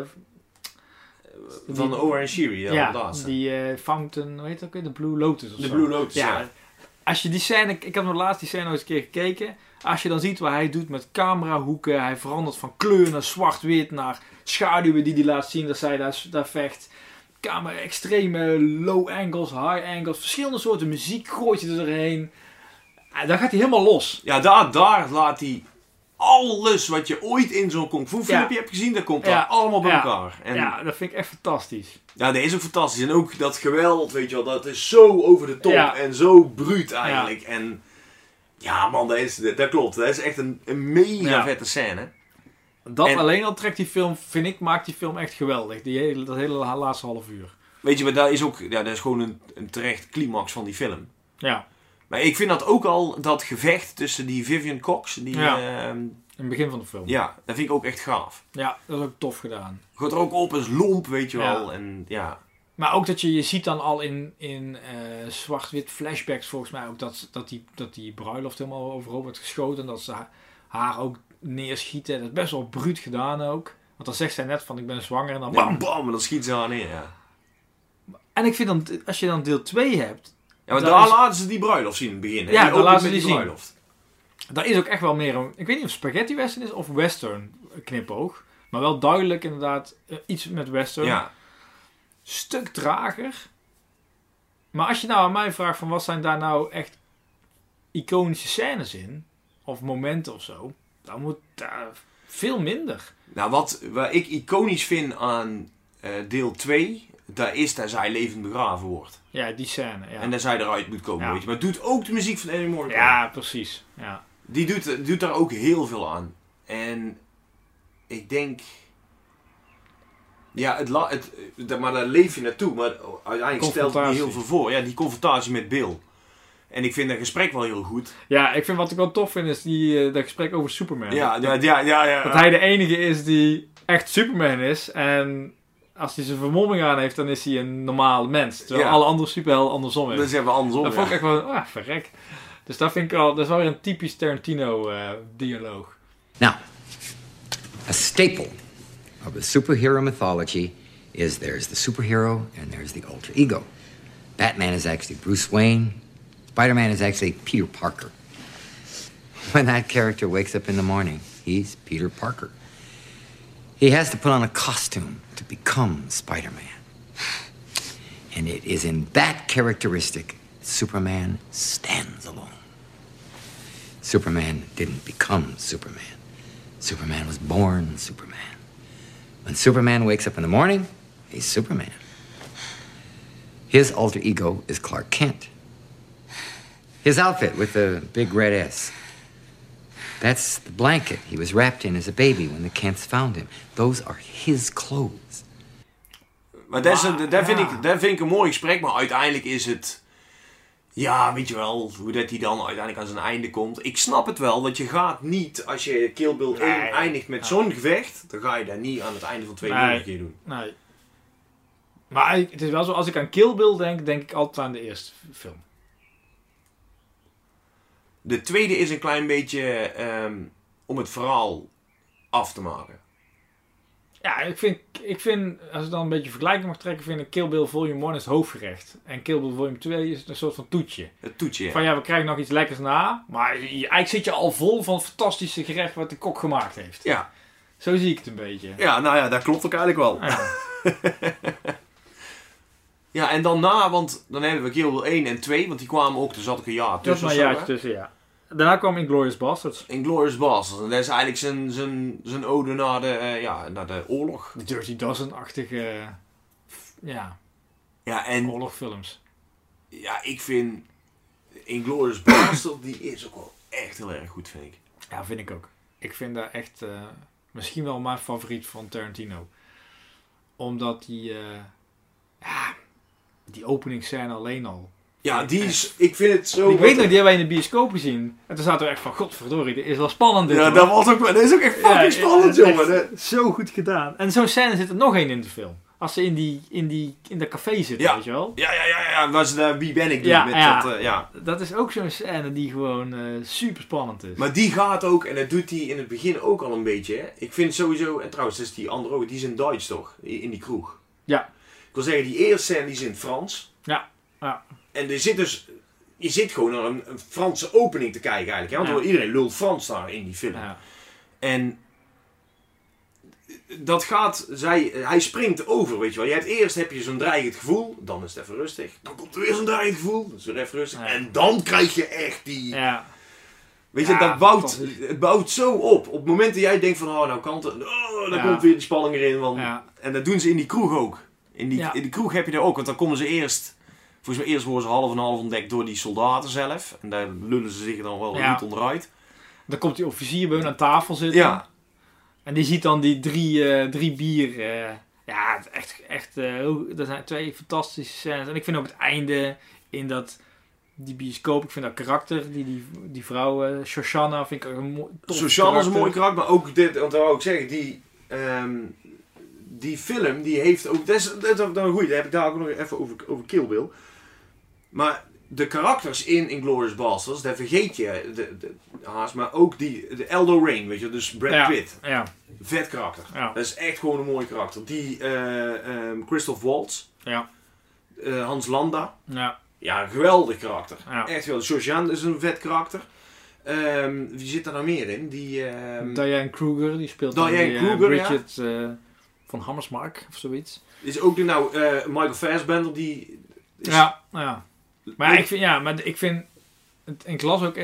Van de Owen en Sherry. Ja, die Fountain, hoe heet dat ook weer? De Blue Lotus of de zo. Blue Lotus, ja. Als je die scène, ik heb nog laatst die scène nog eens een keer gekeken. Als je dan ziet wat hij doet met camerahoeken. Hij verandert van kleur naar zwart-wit, naar schaduwen die hij laat zien dat zij daar vecht. Camera, extreme low angles, high angles. Verschillende soorten muziek gooit je er doorheen. Daar gaat hij helemaal los. Ja, daar laat hij alles wat je ooit in zo'n kung fu filmpje hebt gezien, dat komt daar allemaal bij elkaar. En ja, dat vind ik echt fantastisch. Ja, dat is ook fantastisch. En ook dat geweld, weet je wel, dat is zo over de top en zo bruut eigenlijk. Ja. En ja man, dat klopt. Dat is echt een mega vette scène. Alleen al trekt die film, vind ik, maakt die film echt geweldig. Dat hele laatste half uur. Weet je, maar dat is ook, dat is gewoon een terecht climax van die film. Ja. Maar ik vind dat ook al, dat gevecht tussen die Vivian Cox, in het begin van de film. Ja, dat vind ik ook echt gaaf. Ja, dat is ook tof gedaan. Gaat er ook op als lomp, weet je wel. En, ja. Maar ook dat je ziet dan al in zwart-wit flashbacks volgens mij ook dat die bruiloft helemaal overhoop wordt geschoten. En dat ze haar ook neerschieten. Dat is best wel bruut gedaan ook. Want dan zegt zij net van ik ben zwanger en dan bam bam en dan schiet ze haar neer. Ja. En ik vind dan, als je dan deel 2 hebt. Ja, maar daar laten ze die bruiloft zien in het begin. Hè? Ja, daar laten ze die zien. Daar is ook echt wel meer een, ik weet niet of spaghetti western is of western knipoog. Maar wel duidelijk inderdaad iets met western. Ja. Stuk trager. Maar als je nou aan mij vraagt van wat zijn daar nou echt iconische scènes in. Of momenten of zo. Dan moet daar veel minder. Nou, wat ik iconisch vind aan deel 2. Dat is dat zij levend begraven wordt. Ja, die scène. Ja. En dat zij eruit moet komen. Weet je. Maar doet ook de muziek van Ennio Morricone. Ja, precies. Ja. Die doet daar ook heel veel aan. En ik denk... Ja, maar daar leef je naartoe. Maar uiteindelijk stelt het niet heel veel voor. Ja, die confrontatie met Bill. En ik vind dat gesprek wel heel goed. Ja, ik vind wat ik wel tof vind is dat gesprek over Superman. Ja. Dat hij de enige is die echt Superman is. En als hij zijn vermomming aan heeft, dan is hij een normale mens. Terwijl alle andere superhelden andersom is. Dat is even andersom. Dat vond ik echt wel, verrek. Dus dat vind ik al, dat is wel weer een typisch Tarantino-dialoog. Now, a staple of the superhero mythology is there's the superhero and there's the alter ego. Batman is actually Bruce Wayne. Spider-Man is actually Peter Parker. When that character wakes up in the morning, he's Peter Parker. He has to put on a costume to become Spider-Man. And it is in that characteristic Superman stands alone. Superman didn't become Superman. Superman was born Superman. When Superman wakes up in the morning, he's Superman. His alter ego is Clark Kent. His outfit with the big red S. That's the blanket he was wrapped in as a baby when the Kents found him. Those are his clothes. Maar daar vind ik een mooi gesprek, maar uiteindelijk is het... Ja, weet je wel, hoe dat hij dan uiteindelijk aan zijn einde komt. Ik snap het wel, want je gaat niet, als je Kill Bill 1 eindigt met zo'n gevecht, dan ga je dat niet aan het einde van 2 nog een keer doen. Nee. Maar het is wel zo, als ik aan Kill Bill denk, denk ik altijd aan de eerste film. De tweede is een klein beetje om het verhaal af te maken. Ja, ik vind, als ik dan een beetje vergelijking mag trekken, vind ik Kill Bill Volume 1 is het hoofdgerecht. En Kill Bill Volume 2 is een soort van toetje. Het toetje, ja. Van ja, we krijgen nog iets lekkers na, maar eigenlijk zit je al vol van het fantastische gerecht wat de kok gemaakt heeft. Ja. Zo zie ik het een beetje. Ja, nou ja, dat klopt ook eigenlijk wel. Ja. Ja, en dan want dan hebben we Kill Bill 1 en 2, want die kwamen ook, er zat ook een jaar Dat is tussen. maar een jaartje tussen, ja. Daarna kwam Inglourious Basterds. Inglourious Basterds. En dat is eigenlijk zijn ode naar de oorlog. De Dirty Dozen-achtige oorlogfilms. Ja, ik vind Inglourious Basterds, die is ook wel echt heel erg goed, vind ik. Ja, vind ik ook. Ik vind dat echt misschien wel mijn favoriet van Tarantino. Omdat die openingsscène alleen al. Ja, ik vind het zo... Ik weet nog, die hebben wij in de bioscoop gezien. En toen zaten we echt van, godverdorie, dit is wel spannend dit. Ja, dat is ook echt fucking spannend, jongen. Zo goed gedaan. En zo'n scène zit er nog één in de film. Als ze in dat café zitten, weet je wel. Ja, waar ze daar Wie ben ik doen. Dat is ook zo'n scène die gewoon super spannend is. Maar die gaat ook, en dat doet hij in het begin ook al een beetje, hè. Ik vind sowieso, en trouwens, dat is die andere ook, die is in Duits toch? In die kroeg. Ja. Ik wil zeggen, die eerste scène die is in het Frans. Ja. En je zit gewoon naar een Franse opening te kijken eigenlijk. Hè? Want iedereen lult Frans daar in die film. Ja. En dat gaat, hij springt over, weet je wel. Eerst heb je zo'n dreigend gevoel, dan is het even rustig. Dan komt er weer zo'n dreigend gevoel, dan is het weer even rustig. Ja. En dan krijg je echt die... Ja. Weet je, het bouwt zo op. Op het moment dat jij denkt van, nou kan het... dan komt weer die spanning erin. Want, en dat doen ze in die kroeg ook. In die kroeg heb je daar ook, want dan komen ze eerst... Volgens mij eerst worden ze half en half ontdekt door die soldaten zelf. En daar lullen ze zich dan wel goed onderuit. Dan komt die officier bij hun aan tafel zitten. Ja. En die ziet dan die drie bier. Dat zijn 2 fantastische scènes. En ik vind ook het einde in die bioscoop. Ik vind dat karakter, die vrouw, Shoshana, vind ik een mooi Shoshana is een mooi karakter. Maar ook dit, want dat wou ik zeggen, die film, die heeft ook... Dat is dan goed, daar heb ik daar ook nog even over Kill Bill. Maar de karakters in Inglourious Basterds, daar vergeet je haast, maar ook de Aldo Rain, weet je, dus Brad Pitt. Ja. Vet karakter. Ja. Dat is echt gewoon een mooi karakter. Die Christoph Waltz. Ja. Hans Landa. Ja. Ja, geweldig karakter. Ja. Echt geweldig. Sosjan is een vet karakter. Wie zit er nou meer in? Diane Kruger, die speelt Bridget van Hammersmark of zoiets. Is ook Michael Fassbender, die... Ja. Maar ik vind ik las ook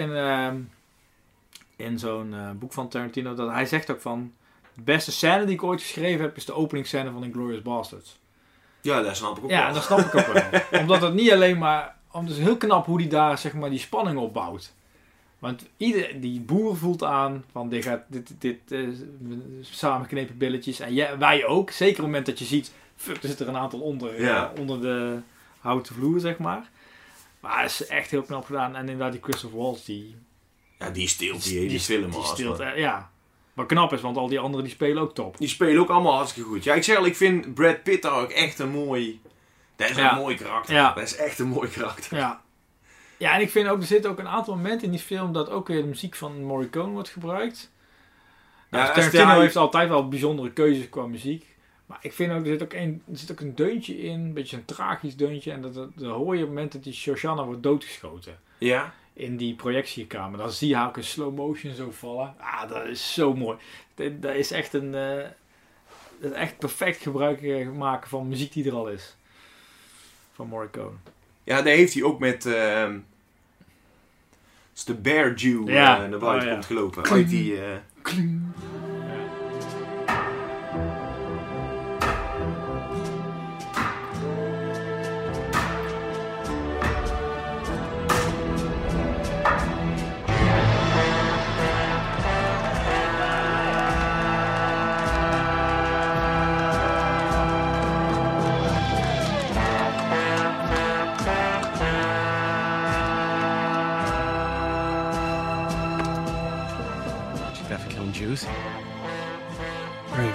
in zo'n boek van Tarantino dat hij zegt ook van de beste scène die ik ooit geschreven heb is de openingsscène van Inglourious Basterds. Ja, dat snap ik ook wel. Ja, dat snap ik ook wel. Omdat het niet alleen maar... Het is heel knap hoe hij daar zeg maar die spanning opbouwt. Want die boer voelt aan van dit samengeknepen billetjes. En wij ook. Zeker op het moment dat je ziet... er zitten er een aantal onder de houten vloer, zeg maar. Maar het is echt heel knap gedaan. En inderdaad die Christoph Waltz, die... Ja, die steelt die film. Die steelt, Wat knap is, want al die anderen die spelen ook top. Die spelen ook allemaal hartstikke goed. Ja, ik zeg al, ik vind Brad Pitt daar ook echt een mooi... Dat is een mooi karakter. Ja. Dat is echt een mooi karakter. Ja. Ja, en ik vind ook, er zitten ook een aantal momenten in die film dat ook weer de muziek van Morricone wordt gebruikt. Nou, Ja, Tarantino heeft altijd wel bijzondere keuzes qua muziek. Maar ik vind ook, er zit ook een deuntje in, een beetje een tragisch deuntje. En dat hoor je op het moment dat die Shoshana wordt doodgeschoten. Ja. In die projectiekamer. Dan zie je haar ook in slow motion zo vallen. Ah, dat is zo mooi. Dat is echt echt perfect gebruik maken van muziek die er al is. Van Morricone. Ja, daar heeft hij ook met... als de Bear Jew naar buiten komt gelopen. Uit die... Jews. Bravery.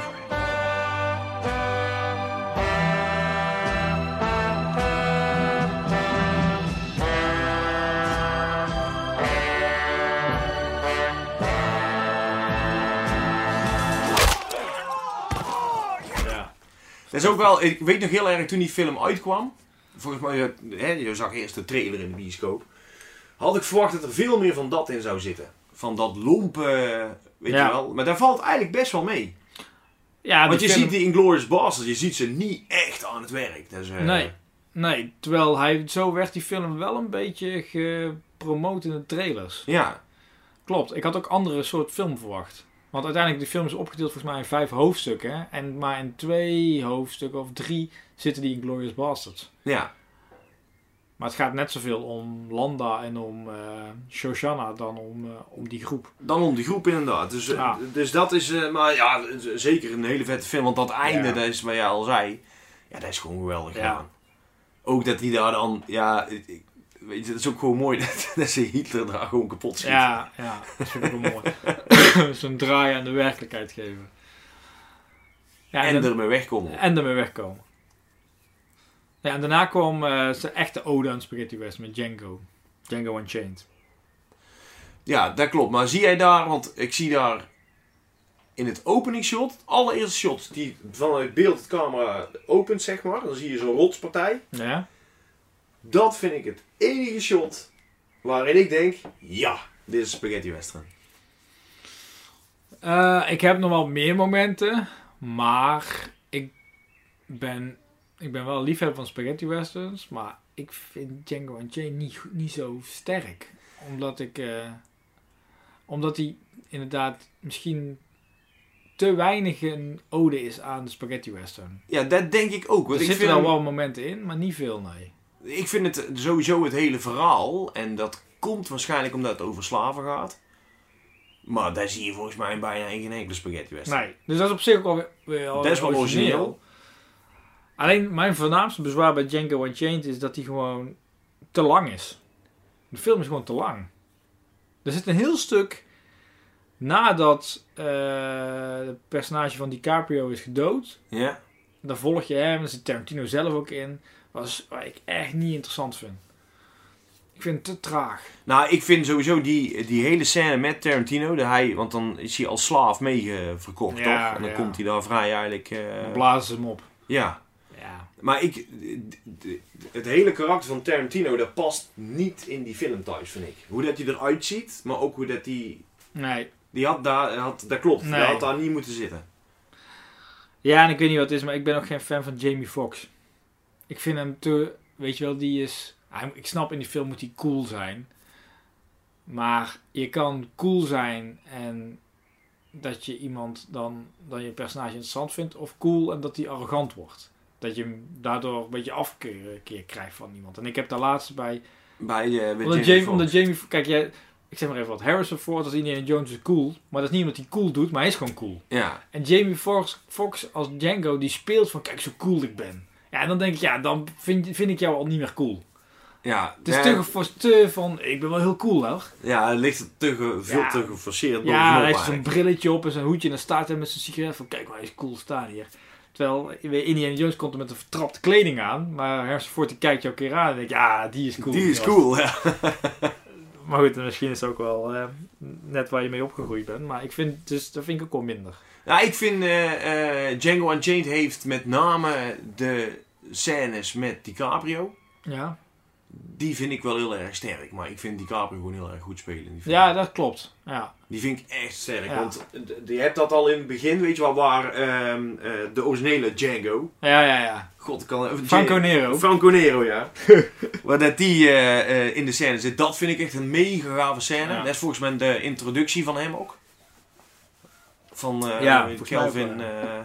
Dat is ook wel, ik weet nog heel erg toen die film uitkwam. Volgens mij, je zag eerst de trailer in de bioscoop. Had ik verwacht dat er veel meer van dat in zou zitten. Van dat lompe, weet je wel. Maar daar valt eigenlijk best wel mee. Ja, want je ziet die Inglourious Basterds, je ziet ze niet echt aan het werk. Dus, nee, terwijl zo werd die film wel een beetje gepromoot in de trailers. Ja. Klopt, ik had ook andere soort film verwacht. Want uiteindelijk, de film is opgedeeld volgens mij in 5 hoofdstukken. En maar in 2 hoofdstukken of 3 zitten die Inglourious Basterds. Ja. Maar het gaat net zoveel om Landa en om Shoshana dan om die groep. Dan om die groep inderdaad. Dus dat is, maar ja, zeker een hele vette film. Want dat einde, dat is wat jij al zei, ja, dat is gewoon geweldig gedaan. Ook dat hij daar dan, weet je, dat is ook gewoon mooi dat ze Hitler daar gewoon kapot schiet. Ja, dat vind ik ook mooi. Zo'n draai aan de werkelijkheid geven. Ja, en ermee wegkomen. Ja, en daarna kwam zijn echte ode aan Spaghetti Western met Django Unchained. Ja, dat klopt. Maar zie jij daar, want ik zie daar in het openingsshot, het allereerste shot die vanuit beeld de camera opent, zeg maar. Dan zie je zo'n rotspartij. Ja. Dat vind ik het enige shot waarin ik denk, ja, dit is Spaghetti Western. Ik heb nog wel meer momenten, maar ik ben wel liefhebber van Spaghetti Westerns, maar ik vind Django Unchained niet zo sterk. Omdat hij inderdaad misschien te weinig een ode is aan de Spaghetti Western. Ja, dat denk ik ook. Want er zitten wel momenten in, maar niet veel, nee. Ik vind het sowieso het hele verhaal, en dat komt waarschijnlijk omdat het over slaven gaat. Maar daar zie je volgens mij bijna geen enkele Spaghetti Western. Nee, dus dat is op zich ook wel best wel origineel. Alleen mijn voornaamste bezwaar bij Django Unchained is dat hij gewoon te lang is. De film is gewoon te lang. Er zit een heel stuk nadat het personage van DiCaprio is gedood. Ja. Dan volg je hem, daar zit Tarantino zelf ook in. Waar ik echt niet interessant vind. Ik vind het te traag. Nou, ik vind sowieso die hele scène met Tarantino, want dan is hij als slaaf meegeverkocht, toch? En dan komt hij daar vrij eigenlijk... Dan blazen ze hem op. Ja. Maar het hele karakter van Tarantino, dat past niet in die film thuis, vind ik. Hoe dat hij eruit ziet, maar ook hoe dat hij... Nee. Dat klopt, nee. Die had daar niet moeten zitten. Ja, en ik weet niet wat het is, maar ik ben ook geen fan van Jamie Foxx. Ik vind hem te... Weet je wel, die is... Ik snap, in die film moet hij cool zijn. Maar je kan cool zijn en dat je iemand dan je personage interessant vindt. Of cool en dat hij arrogant wordt. Dat je hem daardoor een beetje afkeer krijgt van iemand. En ik heb daar laatst bij omdat Jamie... Kijk, ik zeg maar even wat. Harrison Ford als Indiana Jones is cool. Maar dat is niet omdat hij cool doet, maar hij is gewoon cool. Ja. En Jamie Foxx als Django, die speelt van, kijk zo cool ik ben. Ja, en dan denk ik, dan vind ik jou al niet meer cool. Ja. Het is te van, ik ben wel heel cool hoor. Ja, het ligt veel te geforceerd. Ja, hij heeft zo'n brilletje op en zo'n hoedje en dan staat hij met zijn sigaret van, kijk maar, hij is cool staan hier. Terwijl Indiana Jones komt er met een vertrapte kleding aan. Maar Harrison Ford die kijkt jou een keer aan en denkt, ja, die is cool. Die is cool, ja. Maar goed, misschien is het ook wel net waar je mee opgegroeid bent. Maar ik vind, dus, dat vind ik ook wel minder. Ja, ik vind Django Unchained heeft met name de scènes met DiCaprio. Ja. Die vind ik wel heel erg sterk. Maar ik vind DiCaprio gewoon heel erg goed spelen. In die film. Ja, dat klopt. Ja. Die vind ik echt sterk. Ja. Want je hebt dat al in het begin, weet je wel, waar de originele Django. Ja. God, ik kan Franco Nero. Franco Nero, ja. Waar dat die in de scène zit. Dat vind ik echt een mega gave scène. Ja. Dat is volgens mij de introductie van hem ook. Van Kelvin.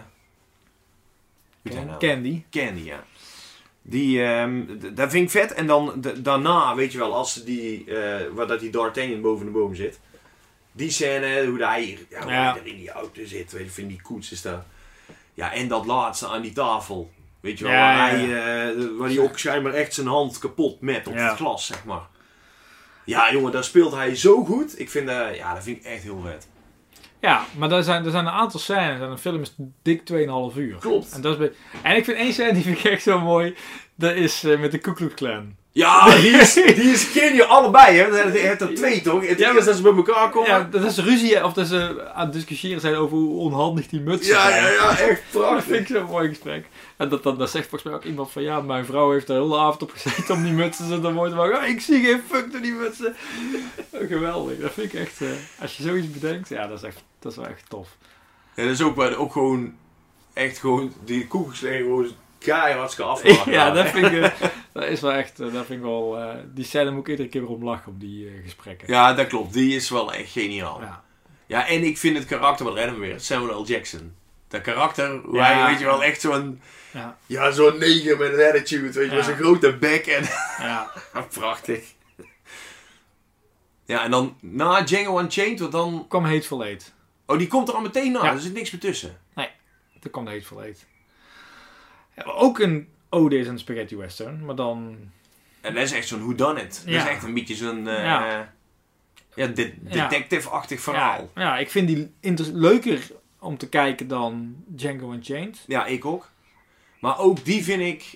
Candy. Candy, ja. Dat vind ik vet. En dan daarna, weet je wel, als die, waar dat die D'Artagnan boven de boom zit. Die scène, hoe hij daar in die auto zit. Weet je, vind die koets is daar. Ja, en dat laatste aan die tafel. Weet je wel, waar hij ook schijnbaar echt zijn hand kapot met op het glas, zeg maar. Ja, jongen, daar speelt hij zo goed. Ik vind, dat vind ik echt heel vet. Ja, maar er zijn een aantal scènes en een film is dik 2,5 uur. Klopt. En ik vind één scène die vind ik echt zo mooi. Dat is met de Ku Klux Klan. Ja, die is geniaal. Allebei, hè. Je hebt er 2, toch? Het eerste dat ze bij elkaar komen. Ja, dat is ruzie of dat ze aan het discussiëren zijn over hoe onhandig die mutsen zijn. Ja, echt prachtig. Dat vind ik zo'n mooi gesprek. En dat zegt volgens mij ook iemand van, ja, mijn vrouw heeft er de hele avond op gezeten om die mutsen zo te worden. Maar ik zie geen fuck door die mutsen. Geweldig. Dat vind ik echt, als je zoiets bedenkt, ja, dat is wel echt tof. Ja, dat is ook gewoon, echt gewoon, die koekensleer gewoon keihard afvragen. Ja, dat vind ik, dat is wel echt, dat vind ik wel, die scène moet ik iedere keer weer om lachen, op die gesprekken. Ja, dat klopt. Die is wel echt geniaal. Ja. Ja, en ik vind het karakter, wat redden we weer, Samuel L. Jackson. Dat karakter, hij, weet je wel, echt zo'n, zo'n neger met een attitude, weet je, met zo'n grote bek en, prachtig. Ja, en dan na Django Unchained, wat dan... kwam Hateful Eight. Oh, die komt er al meteen na, Ja. er zit niks meer tussen. Nee, er kwam Hateful Eight. Ja, ook een ode is een spaghetti western, maar dan... En dat is echt zo'n whodunit. Dat is echt een beetje zo'n detective-achtig verhaal. Ja, ik vind die leuker om te kijken dan Django Unchained. Ja, ik ook. Maar ook die vind ik...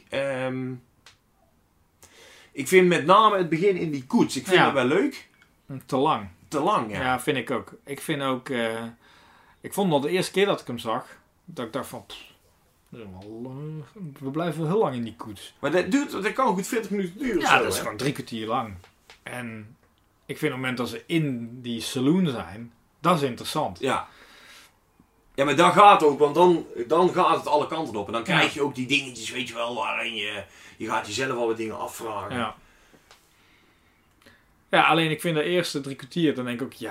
ik vind met name het begin in die koets. Ik vind dat wel leuk. Te lang. Te lang, ja. Ja, vind ik ook. Ik vind ook... ik vond al de eerste keer dat ik hem zag, dat ik dacht van... we blijven heel lang in die koets. Maar dat kan goed 40 minuten duren. Ja, dat is gewoon 3 kwartier lang. En ik vind op het moment dat ze in die saloon zijn, dat is interessant. Ja. Ja, maar dan gaat het ook, want dan gaat het alle kanten op. En dan krijg je ook die dingetjes, weet je wel, waarin je gaat jezelf al wat dingen afvragen. Ja. Ja, alleen ik vind de eerste 3 kwartier, dan denk ik ook,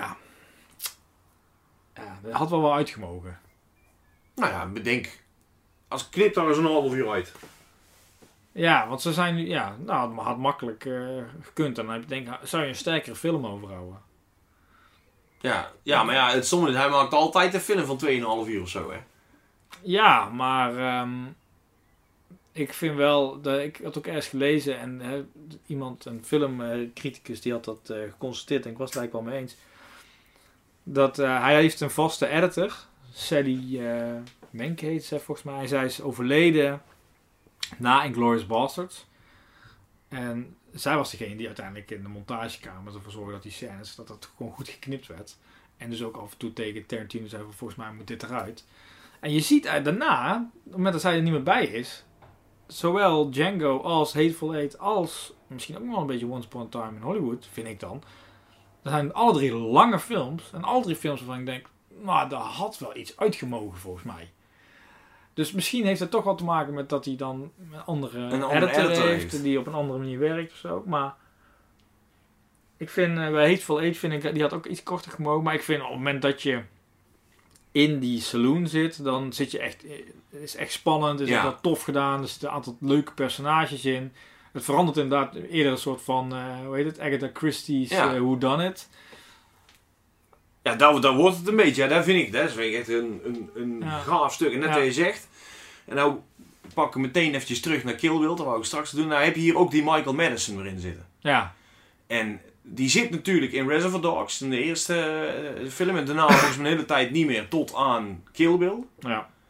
dat had wel uitgemogen. Nou ja, bedenk, als knip daar eens een half uur uit. Ja, want ze zijn nu, dat had makkelijk gekund. En dan zou je een sterkere film overhouden. Ja, maar ja, het stomme is, hij maakt altijd een film van 2,5 uur of zo, hè. Ja, maar ik vind wel, ik had ook ergens gelezen en een filmcriticus die had dat geconstateerd en ik was het eigenlijk wel mee eens. Dat hij heeft een vaste editor, Sally Menke heet ze volgens mij. Zij is overleden na Inglourious Basterds. En zij was degene die uiteindelijk in de montagekamer ervoor zorgde dat die scènes, dat het gewoon goed geknipt werd. En dus ook af en toe tegen Tarantino zei, volgens mij moet dit eruit. En je ziet daarna, op het moment dat zij er niet meer bij is, zowel Django als Hateful Eight als misschien ook nog wel een beetje Once Upon a Time in Hollywood, vind ik dan. Dat zijn alle 3 lange films. En alle 3 films waarvan ik denk, nou, daar had wel iets uitgemogen volgens mij. Dus misschien heeft het toch wel te maken met dat hij dan een andere editor heeft. Die op een andere manier werkt of zo. Maar ik vind, bij Hateful Eight vind ik, die had ook iets korter gemogen. Maar ik vind op het moment dat je in die saloon zit, dan zit je echt, het is echt spannend. Het is wel tof gedaan. Er zitten een aantal leuke personages in. Het verandert inderdaad eerder een soort van, Agatha Christie's whodunit. Ja, daar wordt het een beetje. Ja, dat vind ik echt een gaaf stuk. En net wat je zegt. En nou pak ik meteen eventjes terug naar Kill Bill. Dat wou ik straks doen. Nou heb je hier ook die Michael Madison erin zitten. Ja. En die zit natuurlijk in Reservoir Dogs. In de eerste film. En daarna volgens mij een hele tijd niet meer. Tot aan Kill Bill. Ja.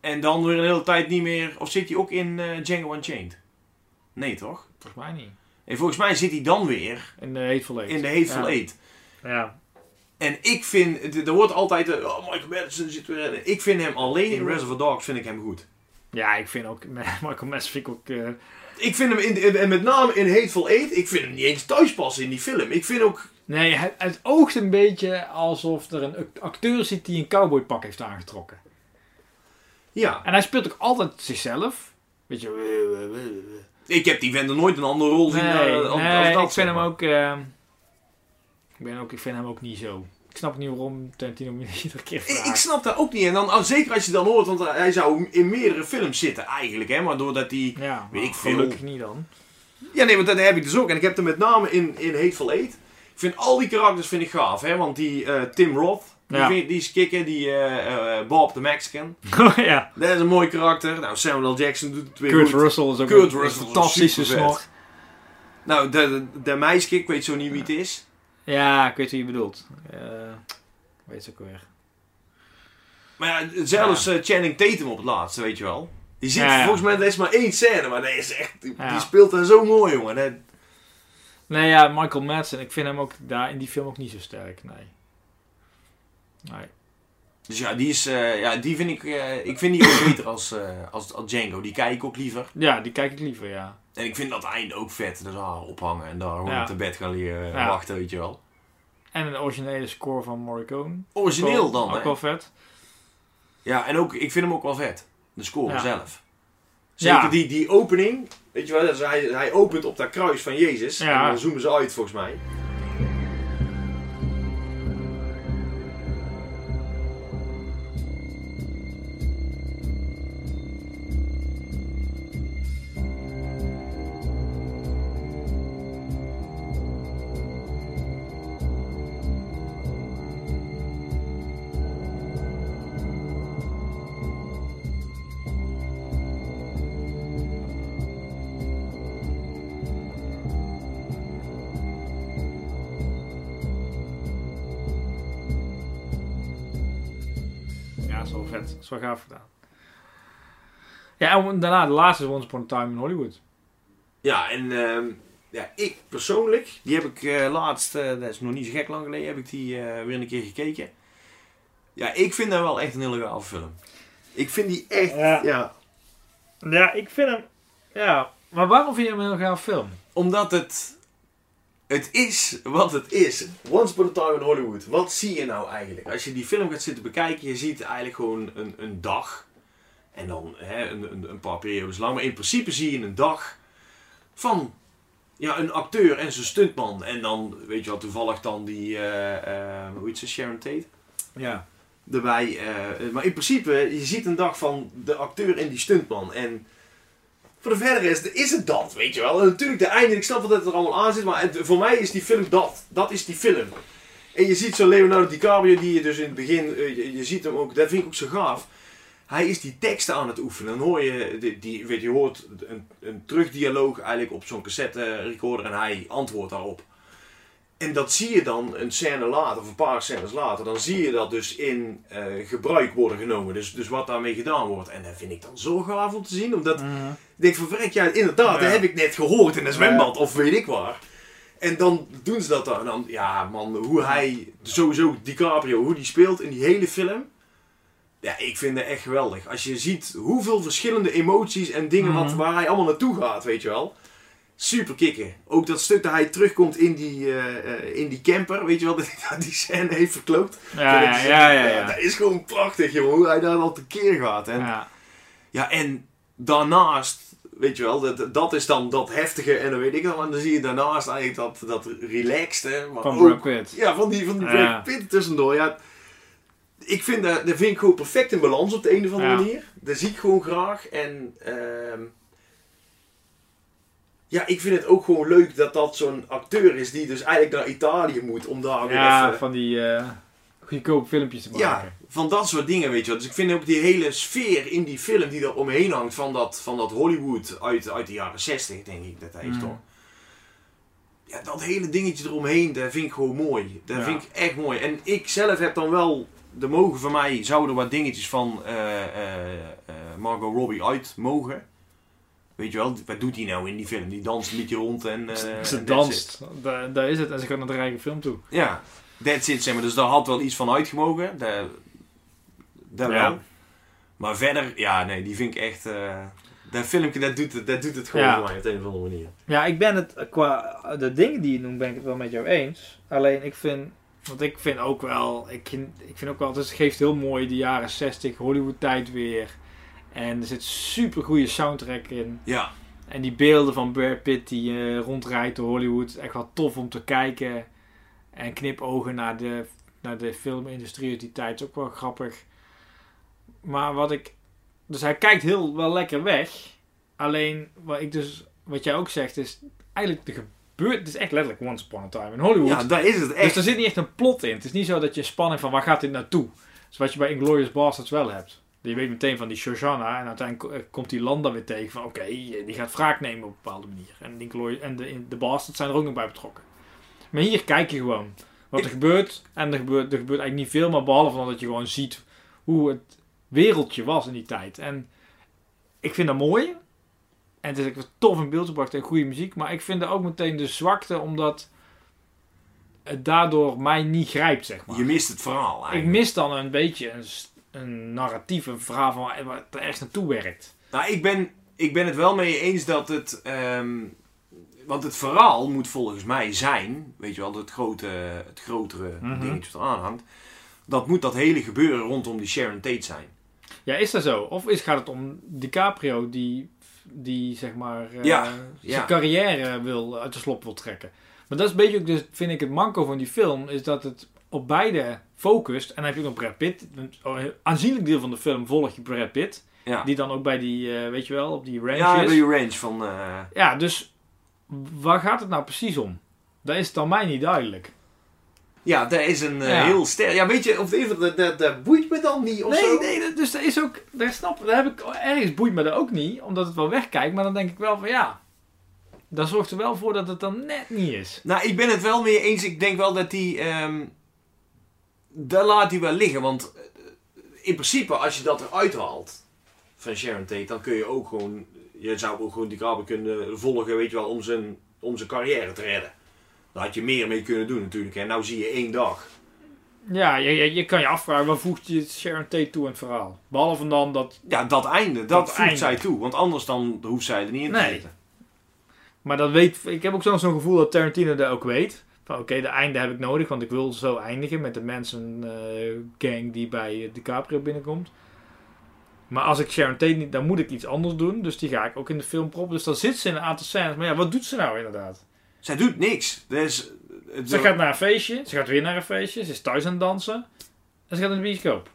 En dan weer een hele tijd niet meer... Of zit hij ook in Django Unchained? Nee, toch? Volgens mij niet. En volgens mij zit hij dan weer... In de Hateful Eight. In de Hateful Eight. Ja. En ik vind... Er wordt altijd... Michael Madsen zit weer in. Ik vind hem alleen in Reservoir Dogs vind ik hem goed. Ja, ik vind ook... Michael Madsen vind ik ook... Ik vind hem en met name in Hateful Eight... Ik vind hem niet eens thuis passen in die film. Ik vind ook... Nee, het oogt een beetje alsof er een acteur zit die een cowboypak heeft aangetrokken. Ja. En hij speelt ook altijd zichzelf. Weet je... Ik heb die vent er nooit een andere rol zien als dat. Ik vind hem ook... Ik vind hem ook niet zo. Ik snap niet waarom Tarantino me iedere keer vraagt. Ik snap dat ook niet. En dan, zeker als je dan hoort, want hij zou in meerdere films zitten eigenlijk. Hè, maar doordat hij... Ja, weet ik veel. gelukkig niet dan. Ja, nee, want dat heb ik dus ook. En ik heb er met name in Hateful Eight. Ik vind al die karakters vind ik gaaf. Hè, want die Tim Roth, die is kicken. Die Bob the Mexican. Ja. Dat is een mooi karakter. Nou, Samuel L. Jackson doet het weer Kurt goed. Russell is ook een fantastische snor. Nou, de meisje, ik weet zo niet wie het is. Ja, ik weet wie je bedoelt. Weet ze ook weer. Maar ja, zelfs Channing Tatum op het laatste, weet je wel. Die zit volgens mij, er is maar één scène, maar die speelt daar zo mooi, jongen. Nee, ja, Michael Madsen, ik vind hem ook daar in die film ook niet zo sterk, nee. Dus ja, die vind ik vind die ook beter als Django. Die kijk ik ook liever. Ja, die kijk ik liever, ja. En ik vind dat einde ook vet. Dus ophangen en daar gewoon op de bed gaan leren wachten, weet je wel. En een originele score van Morricone. Origineel dan, hè? Ook wel vet. Ja, en ook, ik vind hem ook wel vet. De score zelf. Zeker die opening. Weet je wel, dus hij opent op dat kruis van Jezus. En dan zoomen ze uit, volgens mij. Vet. Dat is wel gaaf gedaan. Ja, en daarna de laatste is Once Upon a Time in Hollywood. Ja, en ik persoonlijk, die heb ik laatst, dat is nog niet zo gek lang geleden, heb ik die weer een keer gekeken. Ja, ik vind dat wel echt een hele gave film. Ik vind die echt, Ja, ik vind hem, maar waarom vind je hem een heel gaaf film? Omdat het is wat het is. Once Upon a Time in Hollywood. Wat zie je nou eigenlijk? Als je die film gaat zitten bekijken, je ziet eigenlijk gewoon een dag. En dan een paar periodes lang. Maar in principe zie je een dag van een acteur en zijn stuntman. En dan, weet je wat, toevallig dan die, hoe heet ze, Sharon Tate? Ja. Erbij. Maar in principe, je ziet een dag van de acteur en die stuntman. En voor de verdere is het dat, weet je wel. En natuurlijk de einde, ik snap wel dat het er allemaal aan zit, maar voor mij is die film dat. Dat is die film. En je ziet zo'n Leonardo DiCaprio, die je dus in het begin, je ziet hem ook, dat vind ik ook zo gaaf. Hij is die teksten aan het oefenen. Dan hoor je, je hoort een terugdialoog eigenlijk op zo'n cassette recorder en hij antwoordt daarop. En dat zie je dan een scène later, of een paar scènes later, dan zie je dat dus in gebruik worden genomen. Dus wat daarmee gedaan wordt. En dat vind ik dan zo gaaf om te zien. Omdat ik denk van verrek, inderdaad, dat heb ik net gehoord in een zwembad of weet ik waar. En dan doen ze dat dan. En dan, ja man, hoe hij, sowieso DiCaprio, hoe die speelt in die hele film. Ja, ik vind het echt geweldig. Als je ziet hoeveel verschillende emoties en dingen waar hij allemaal naartoe gaat, weet je wel. Super kicken. Ook dat stuk dat hij terugkomt in die camper, weet je wel, dat hij die scène heeft verkloot. Ja. Dat is gewoon prachtig, jongen, hoe hij daar al tekeer gaat. En, en daarnaast, weet je wel, dat is dan dat heftige en dan weet ik wel. En dan zie je daarnaast eigenlijk dat relaxed, hè. Van Brad Pitt. Ja, van die Brad Pitt tussendoor, ja. Ik vind dat vind ik gewoon perfect in balans op de een of andere manier. Dat zie ik gewoon graag. En ik vind het ook gewoon leuk dat zo'n acteur is die dus eigenlijk naar Italië moet om daar weer even... van die goedkope filmpjes te maken. Ja, van dat soort dingen, weet je wel. Dus ik vind ook die hele sfeer in die film die er omheen hangt van dat Hollywood uit de jaren 60, denk ik dat hij is toch. Ja, dat hele dingetje eromheen, dat vind ik gewoon mooi. Dat vind ik echt mooi. En ik zelf heb dan wel er mogen voor mij, zouden er wat dingetjes van Margot Robbie uit mogen. Weet je wel, wat doet hij nou in die film? Die danst een beetje rond en... ze danst, daar is het. En ze gaat naar de eigen film toe. Ja, that's it, zeg maar. Dus daar had wel iets van uitgemogen. Daar wel. Maar verder, ja, nee, die vind ik echt... dat filmpje, dat doet het gewoon voor mij op een of andere manier. Ja, ik ben het qua de dingen die je noemt, ben ik het wel met jou eens. Alleen ik vind... Want ik vind ook wel... Ik vind ook wel... Het geeft heel mooi de jaren 60 Hollywood tijd weer. En er zit super goede soundtrack in. Ja. En die beelden van Brad Pitt die rondrijdt door Hollywood. Echt wel tof om te kijken. En knipogen naar de filmindustrie uit die tijd. Is ook wel grappig. Maar dus hij kijkt wel lekker weg. Alleen wat jij ook zegt is... Eigenlijk het is echt letterlijk Once Upon a Time in Hollywood. Ja, daar is het echt. Dus er zit niet echt een plot in. Het is niet zo dat je spanning van waar gaat dit naartoe. Dus wat je bij Inglourious Basterds wel hebt. Je weet meteen van die Shoshana en uiteindelijk komt die Landa weer tegen van oké, die gaat wraak nemen op een bepaalde manier. En de Bastards zijn er ook nog bij betrokken. Maar hier kijk je gewoon wat er gebeurt. En er gebeurt eigenlijk niet veel, maar behalve dat je gewoon ziet hoe het wereldje was in die tijd. En ik vind dat mooi. En het is echt tof in beeld gebracht en goede muziek. Maar ik vind er ook meteen de zwakte, omdat het daardoor mij niet grijpt, zeg maar. Je mist het verhaal eigenlijk. Ik mis dan een beetje een narratief, een verhaal van waar het ergens naartoe werkt. Nou, ik ben het wel mee je eens dat het... want het verhaal moet volgens mij zijn... Weet je wel, het grotere dingetje wat eraan hangt. Dat moet dat hele gebeuren rondom die Sharon Tate zijn. Ja, is dat zo? Of gaat het om DiCaprio die zeg maar... zijn carrière uit de slop wil trekken? Maar dat is een beetje ook, dus, vind ik, het manco van die film... is dat het op beide focust. En dan heb je ook nog Brad Pitt. Een aanzienlijk deel van de film volg je Brad Pitt. Ja. Die dan ook bij die, weet je wel, op die ranch is. Ja, bij die ranch van... Ja, dus waar gaat het nou precies om? Dat is dan mij niet duidelijk. Ja, dat is een heel sterk... Ja, weet je, of dat boeit me dan niet of zo? Nee, dus dat is ook... Dat heb ik ergens boeit me dat ook niet, omdat het wel wegkijkt. Maar dan denk ik wel van ja... Dat zorgt er wel voor dat het dan net niet is. Nou, ik ben het wel mee eens. Ik denk wel dat die... daar laat hij wel liggen. Want in principe, als je dat eruit haalt van Sharon Tate, dan kun je ook gewoon... Je zou ook gewoon die krabben kunnen volgen, weet je wel, om zijn carrière te redden. Daar had je meer mee kunnen doen natuurlijk. En nou zie je 1 dag. Ja, je kan je afvragen, waar voegt je Sharon Tate toe in het verhaal? Behalve dan dat... Ja, dat einde. Dat voegt zij toe. Want anders dan hoeft zij er niet in te zitten. Maar ik heb ook zo'n gevoel dat Tarantino dat ook weet. Van oké, de einde heb ik nodig, want ik wil zo eindigen met de mensen gang die bij DiCaprio binnenkomt. Maar als ik Sharon Tate niet, dan moet ik iets anders doen. Dus die ga ik ook in de film proppen. Dus dan zit ze in een aantal scènes. Maar ja, wat doet ze nou inderdaad? Zij doet niks. Ze gaat naar een feestje. Ze gaat weer naar een feestje. Ze is thuis aan het dansen. En ze gaat in de bioscoop.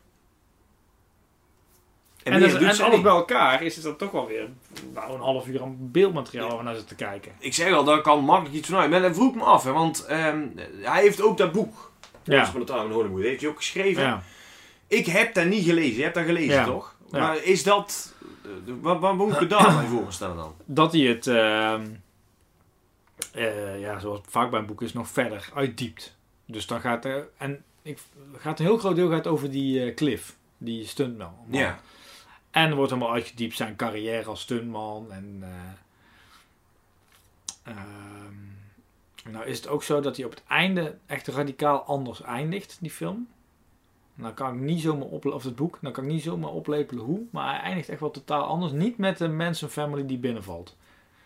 En alles bij elkaar is het dan toch wel weer een half uur aan beeldmateriaal om naar ze te kijken. Ik zeg al, daar kan makkelijk iets van uit. Maar dat vroeg me af, hè, want hij heeft ook dat boek. Once Upon a Time in Hollywood. Heeft hij ook geschreven. Ja. Ik heb dat niet gelezen. Je hebt dat gelezen, toch? Ja. Maar is dat... Wat moet ik daarbij voorstellen dan? Dat hij het, zoals vaak bij een boek is, nog verder uitdiept. Dus dan gaat er... gaat een heel groot deel over die Cliff. Die stuntman. Ja. En er wordt helemaal uitgediept zijn carrière als stuntman. En nou is het ook zo dat hij op het einde echt radicaal anders eindigt, die film. Nou kan ik niet zomaar of het boek, dan kan ik niet zomaar oplepelen hoe. Maar hij eindigt echt wel totaal anders. Niet met de Manson family die binnenvalt.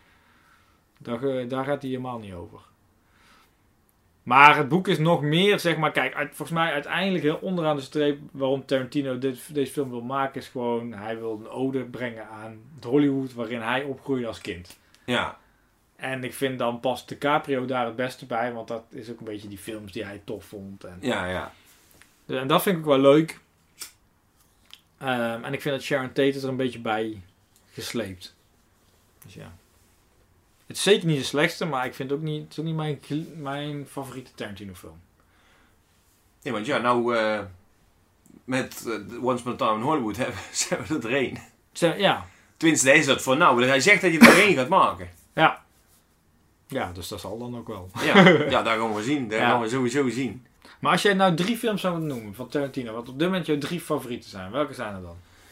Daar gaat hij helemaal niet over. Maar het boek is nog meer, zeg maar, kijk, volgens mij uiteindelijk heel onderaan de streep waarom Tarantino deze film wil maken, is gewoon, hij wil een ode brengen aan het Hollywood waarin hij opgroeide als kind. Ja. En ik vind dan past DiCaprio daar het beste bij, want dat is ook een beetje die films die hij tof vond. En dat vind ik ook wel leuk. En ik vind dat Sharon Tate er een beetje bij gesleept. Dus ja. Het is zeker niet de slechtste, maar ik vind het ook niet mijn favoriete Tarantino film. Nee, want ja, nou met Once Upon a Time in Hollywood zijn we er één. Ja. Tenminste, is dat voor nou. Hij zegt dat je er één gaat maken. Ja. Ja, dus dat zal dan ook wel. Ja, daar gaan we zien. Daar gaan we sowieso zien. Maar als jij nou 3 films zou moeten noemen van Tarantino, wat op dit moment jouw 3 favorieten zijn, welke zijn er dan?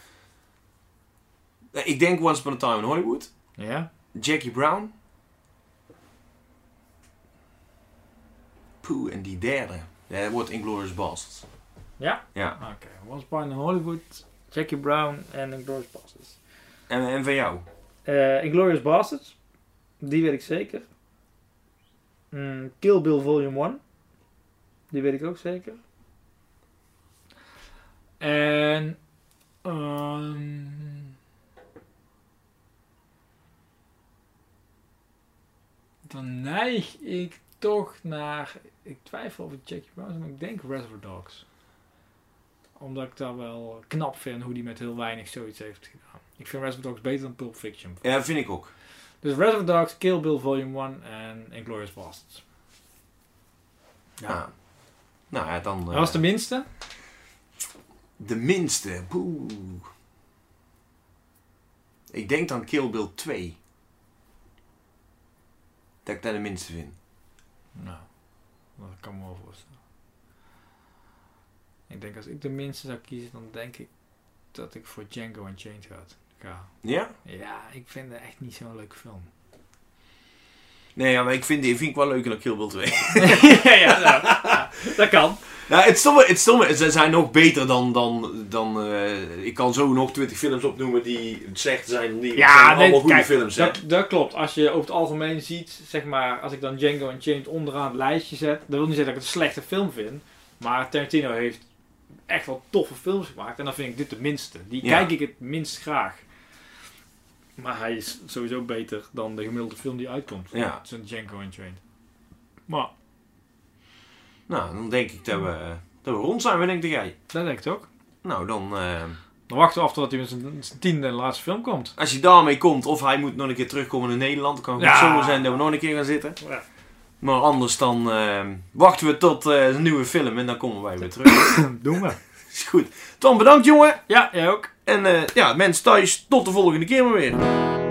Ik denk Once Upon a Time in Hollywood. Ja? Jackie Brown. Poeh, en die derde. Ja, dat wordt Inglourious Basterds. Ja? Ja. Oké. Once Upon a Hollywood, Jackie Brown en Inglourious Basterds. En van jou? Inglourious Basterds, die weet ik zeker. Kill Bill Volume 1, die weet ik ook zeker. En dan neig ik toch naar, ik twijfel over Jackie Brown, maar ik denk Reservoir Dogs. Omdat ik dat wel knap vind hoe die met heel weinig zoiets heeft gedaan. Ik vind Reservoir Dogs beter dan Pulp Fiction. Ja, vind ik ook. Dus Reservoir Dogs, Kill Bill Volume 1 en Inglourious Basterds. Ja. Nou ja, dan... Dat was de minste? De minste. Poeh. Ik denk dan Kill Bill 2. Dat ik dat de minste vind. Nou, dat kan ik me wel voorstellen. Ik denk als ik de minste zou kiezen, dan denk ik dat ik voor Django Unchained ga. Ja? Ja, ik vind het echt niet zo'n leuke film. Nee, ja, maar ik vind ik wel leuker dan Kill Bill 2. ja, dat kan. Ja, het stomme, ze zijn nog beter dan ik kan zo nog 20 films opnoemen die slecht zijn dan die. Het zijn allemaal goede films. Dat klopt. Als je over het algemeen ziet, zeg maar, als ik dan Django Unchained onderaan het lijstje zet, dat wil niet zeggen dat ik het een slechte film vind, maar Tarantino heeft echt wel toffe films gemaakt en dan vind ik dit de minste. Die kijk ik het minst graag. Maar hij is sowieso beter dan de gemiddelde film die uitkomt. Ja. Zo'n Django Unchained. Maar Nou, dan denk ik dat we rond zijn. Wat denk jij? dat denk ik ook. Nou, dan... Dan wachten we af totdat hij met zijn 10e en laatste film komt. Als hij daarmee komt, of hij moet nog een keer terugkomen naar Nederland, dan kan het zomaar zijn dat we nog een keer gaan zitten. Ja. Maar anders dan wachten we tot een nieuwe film en dan komen wij weer terug. Doen we. Is goed. Tom, bedankt jongen. Ja, jij ook. En mensen thuis, tot de volgende keer maar weer.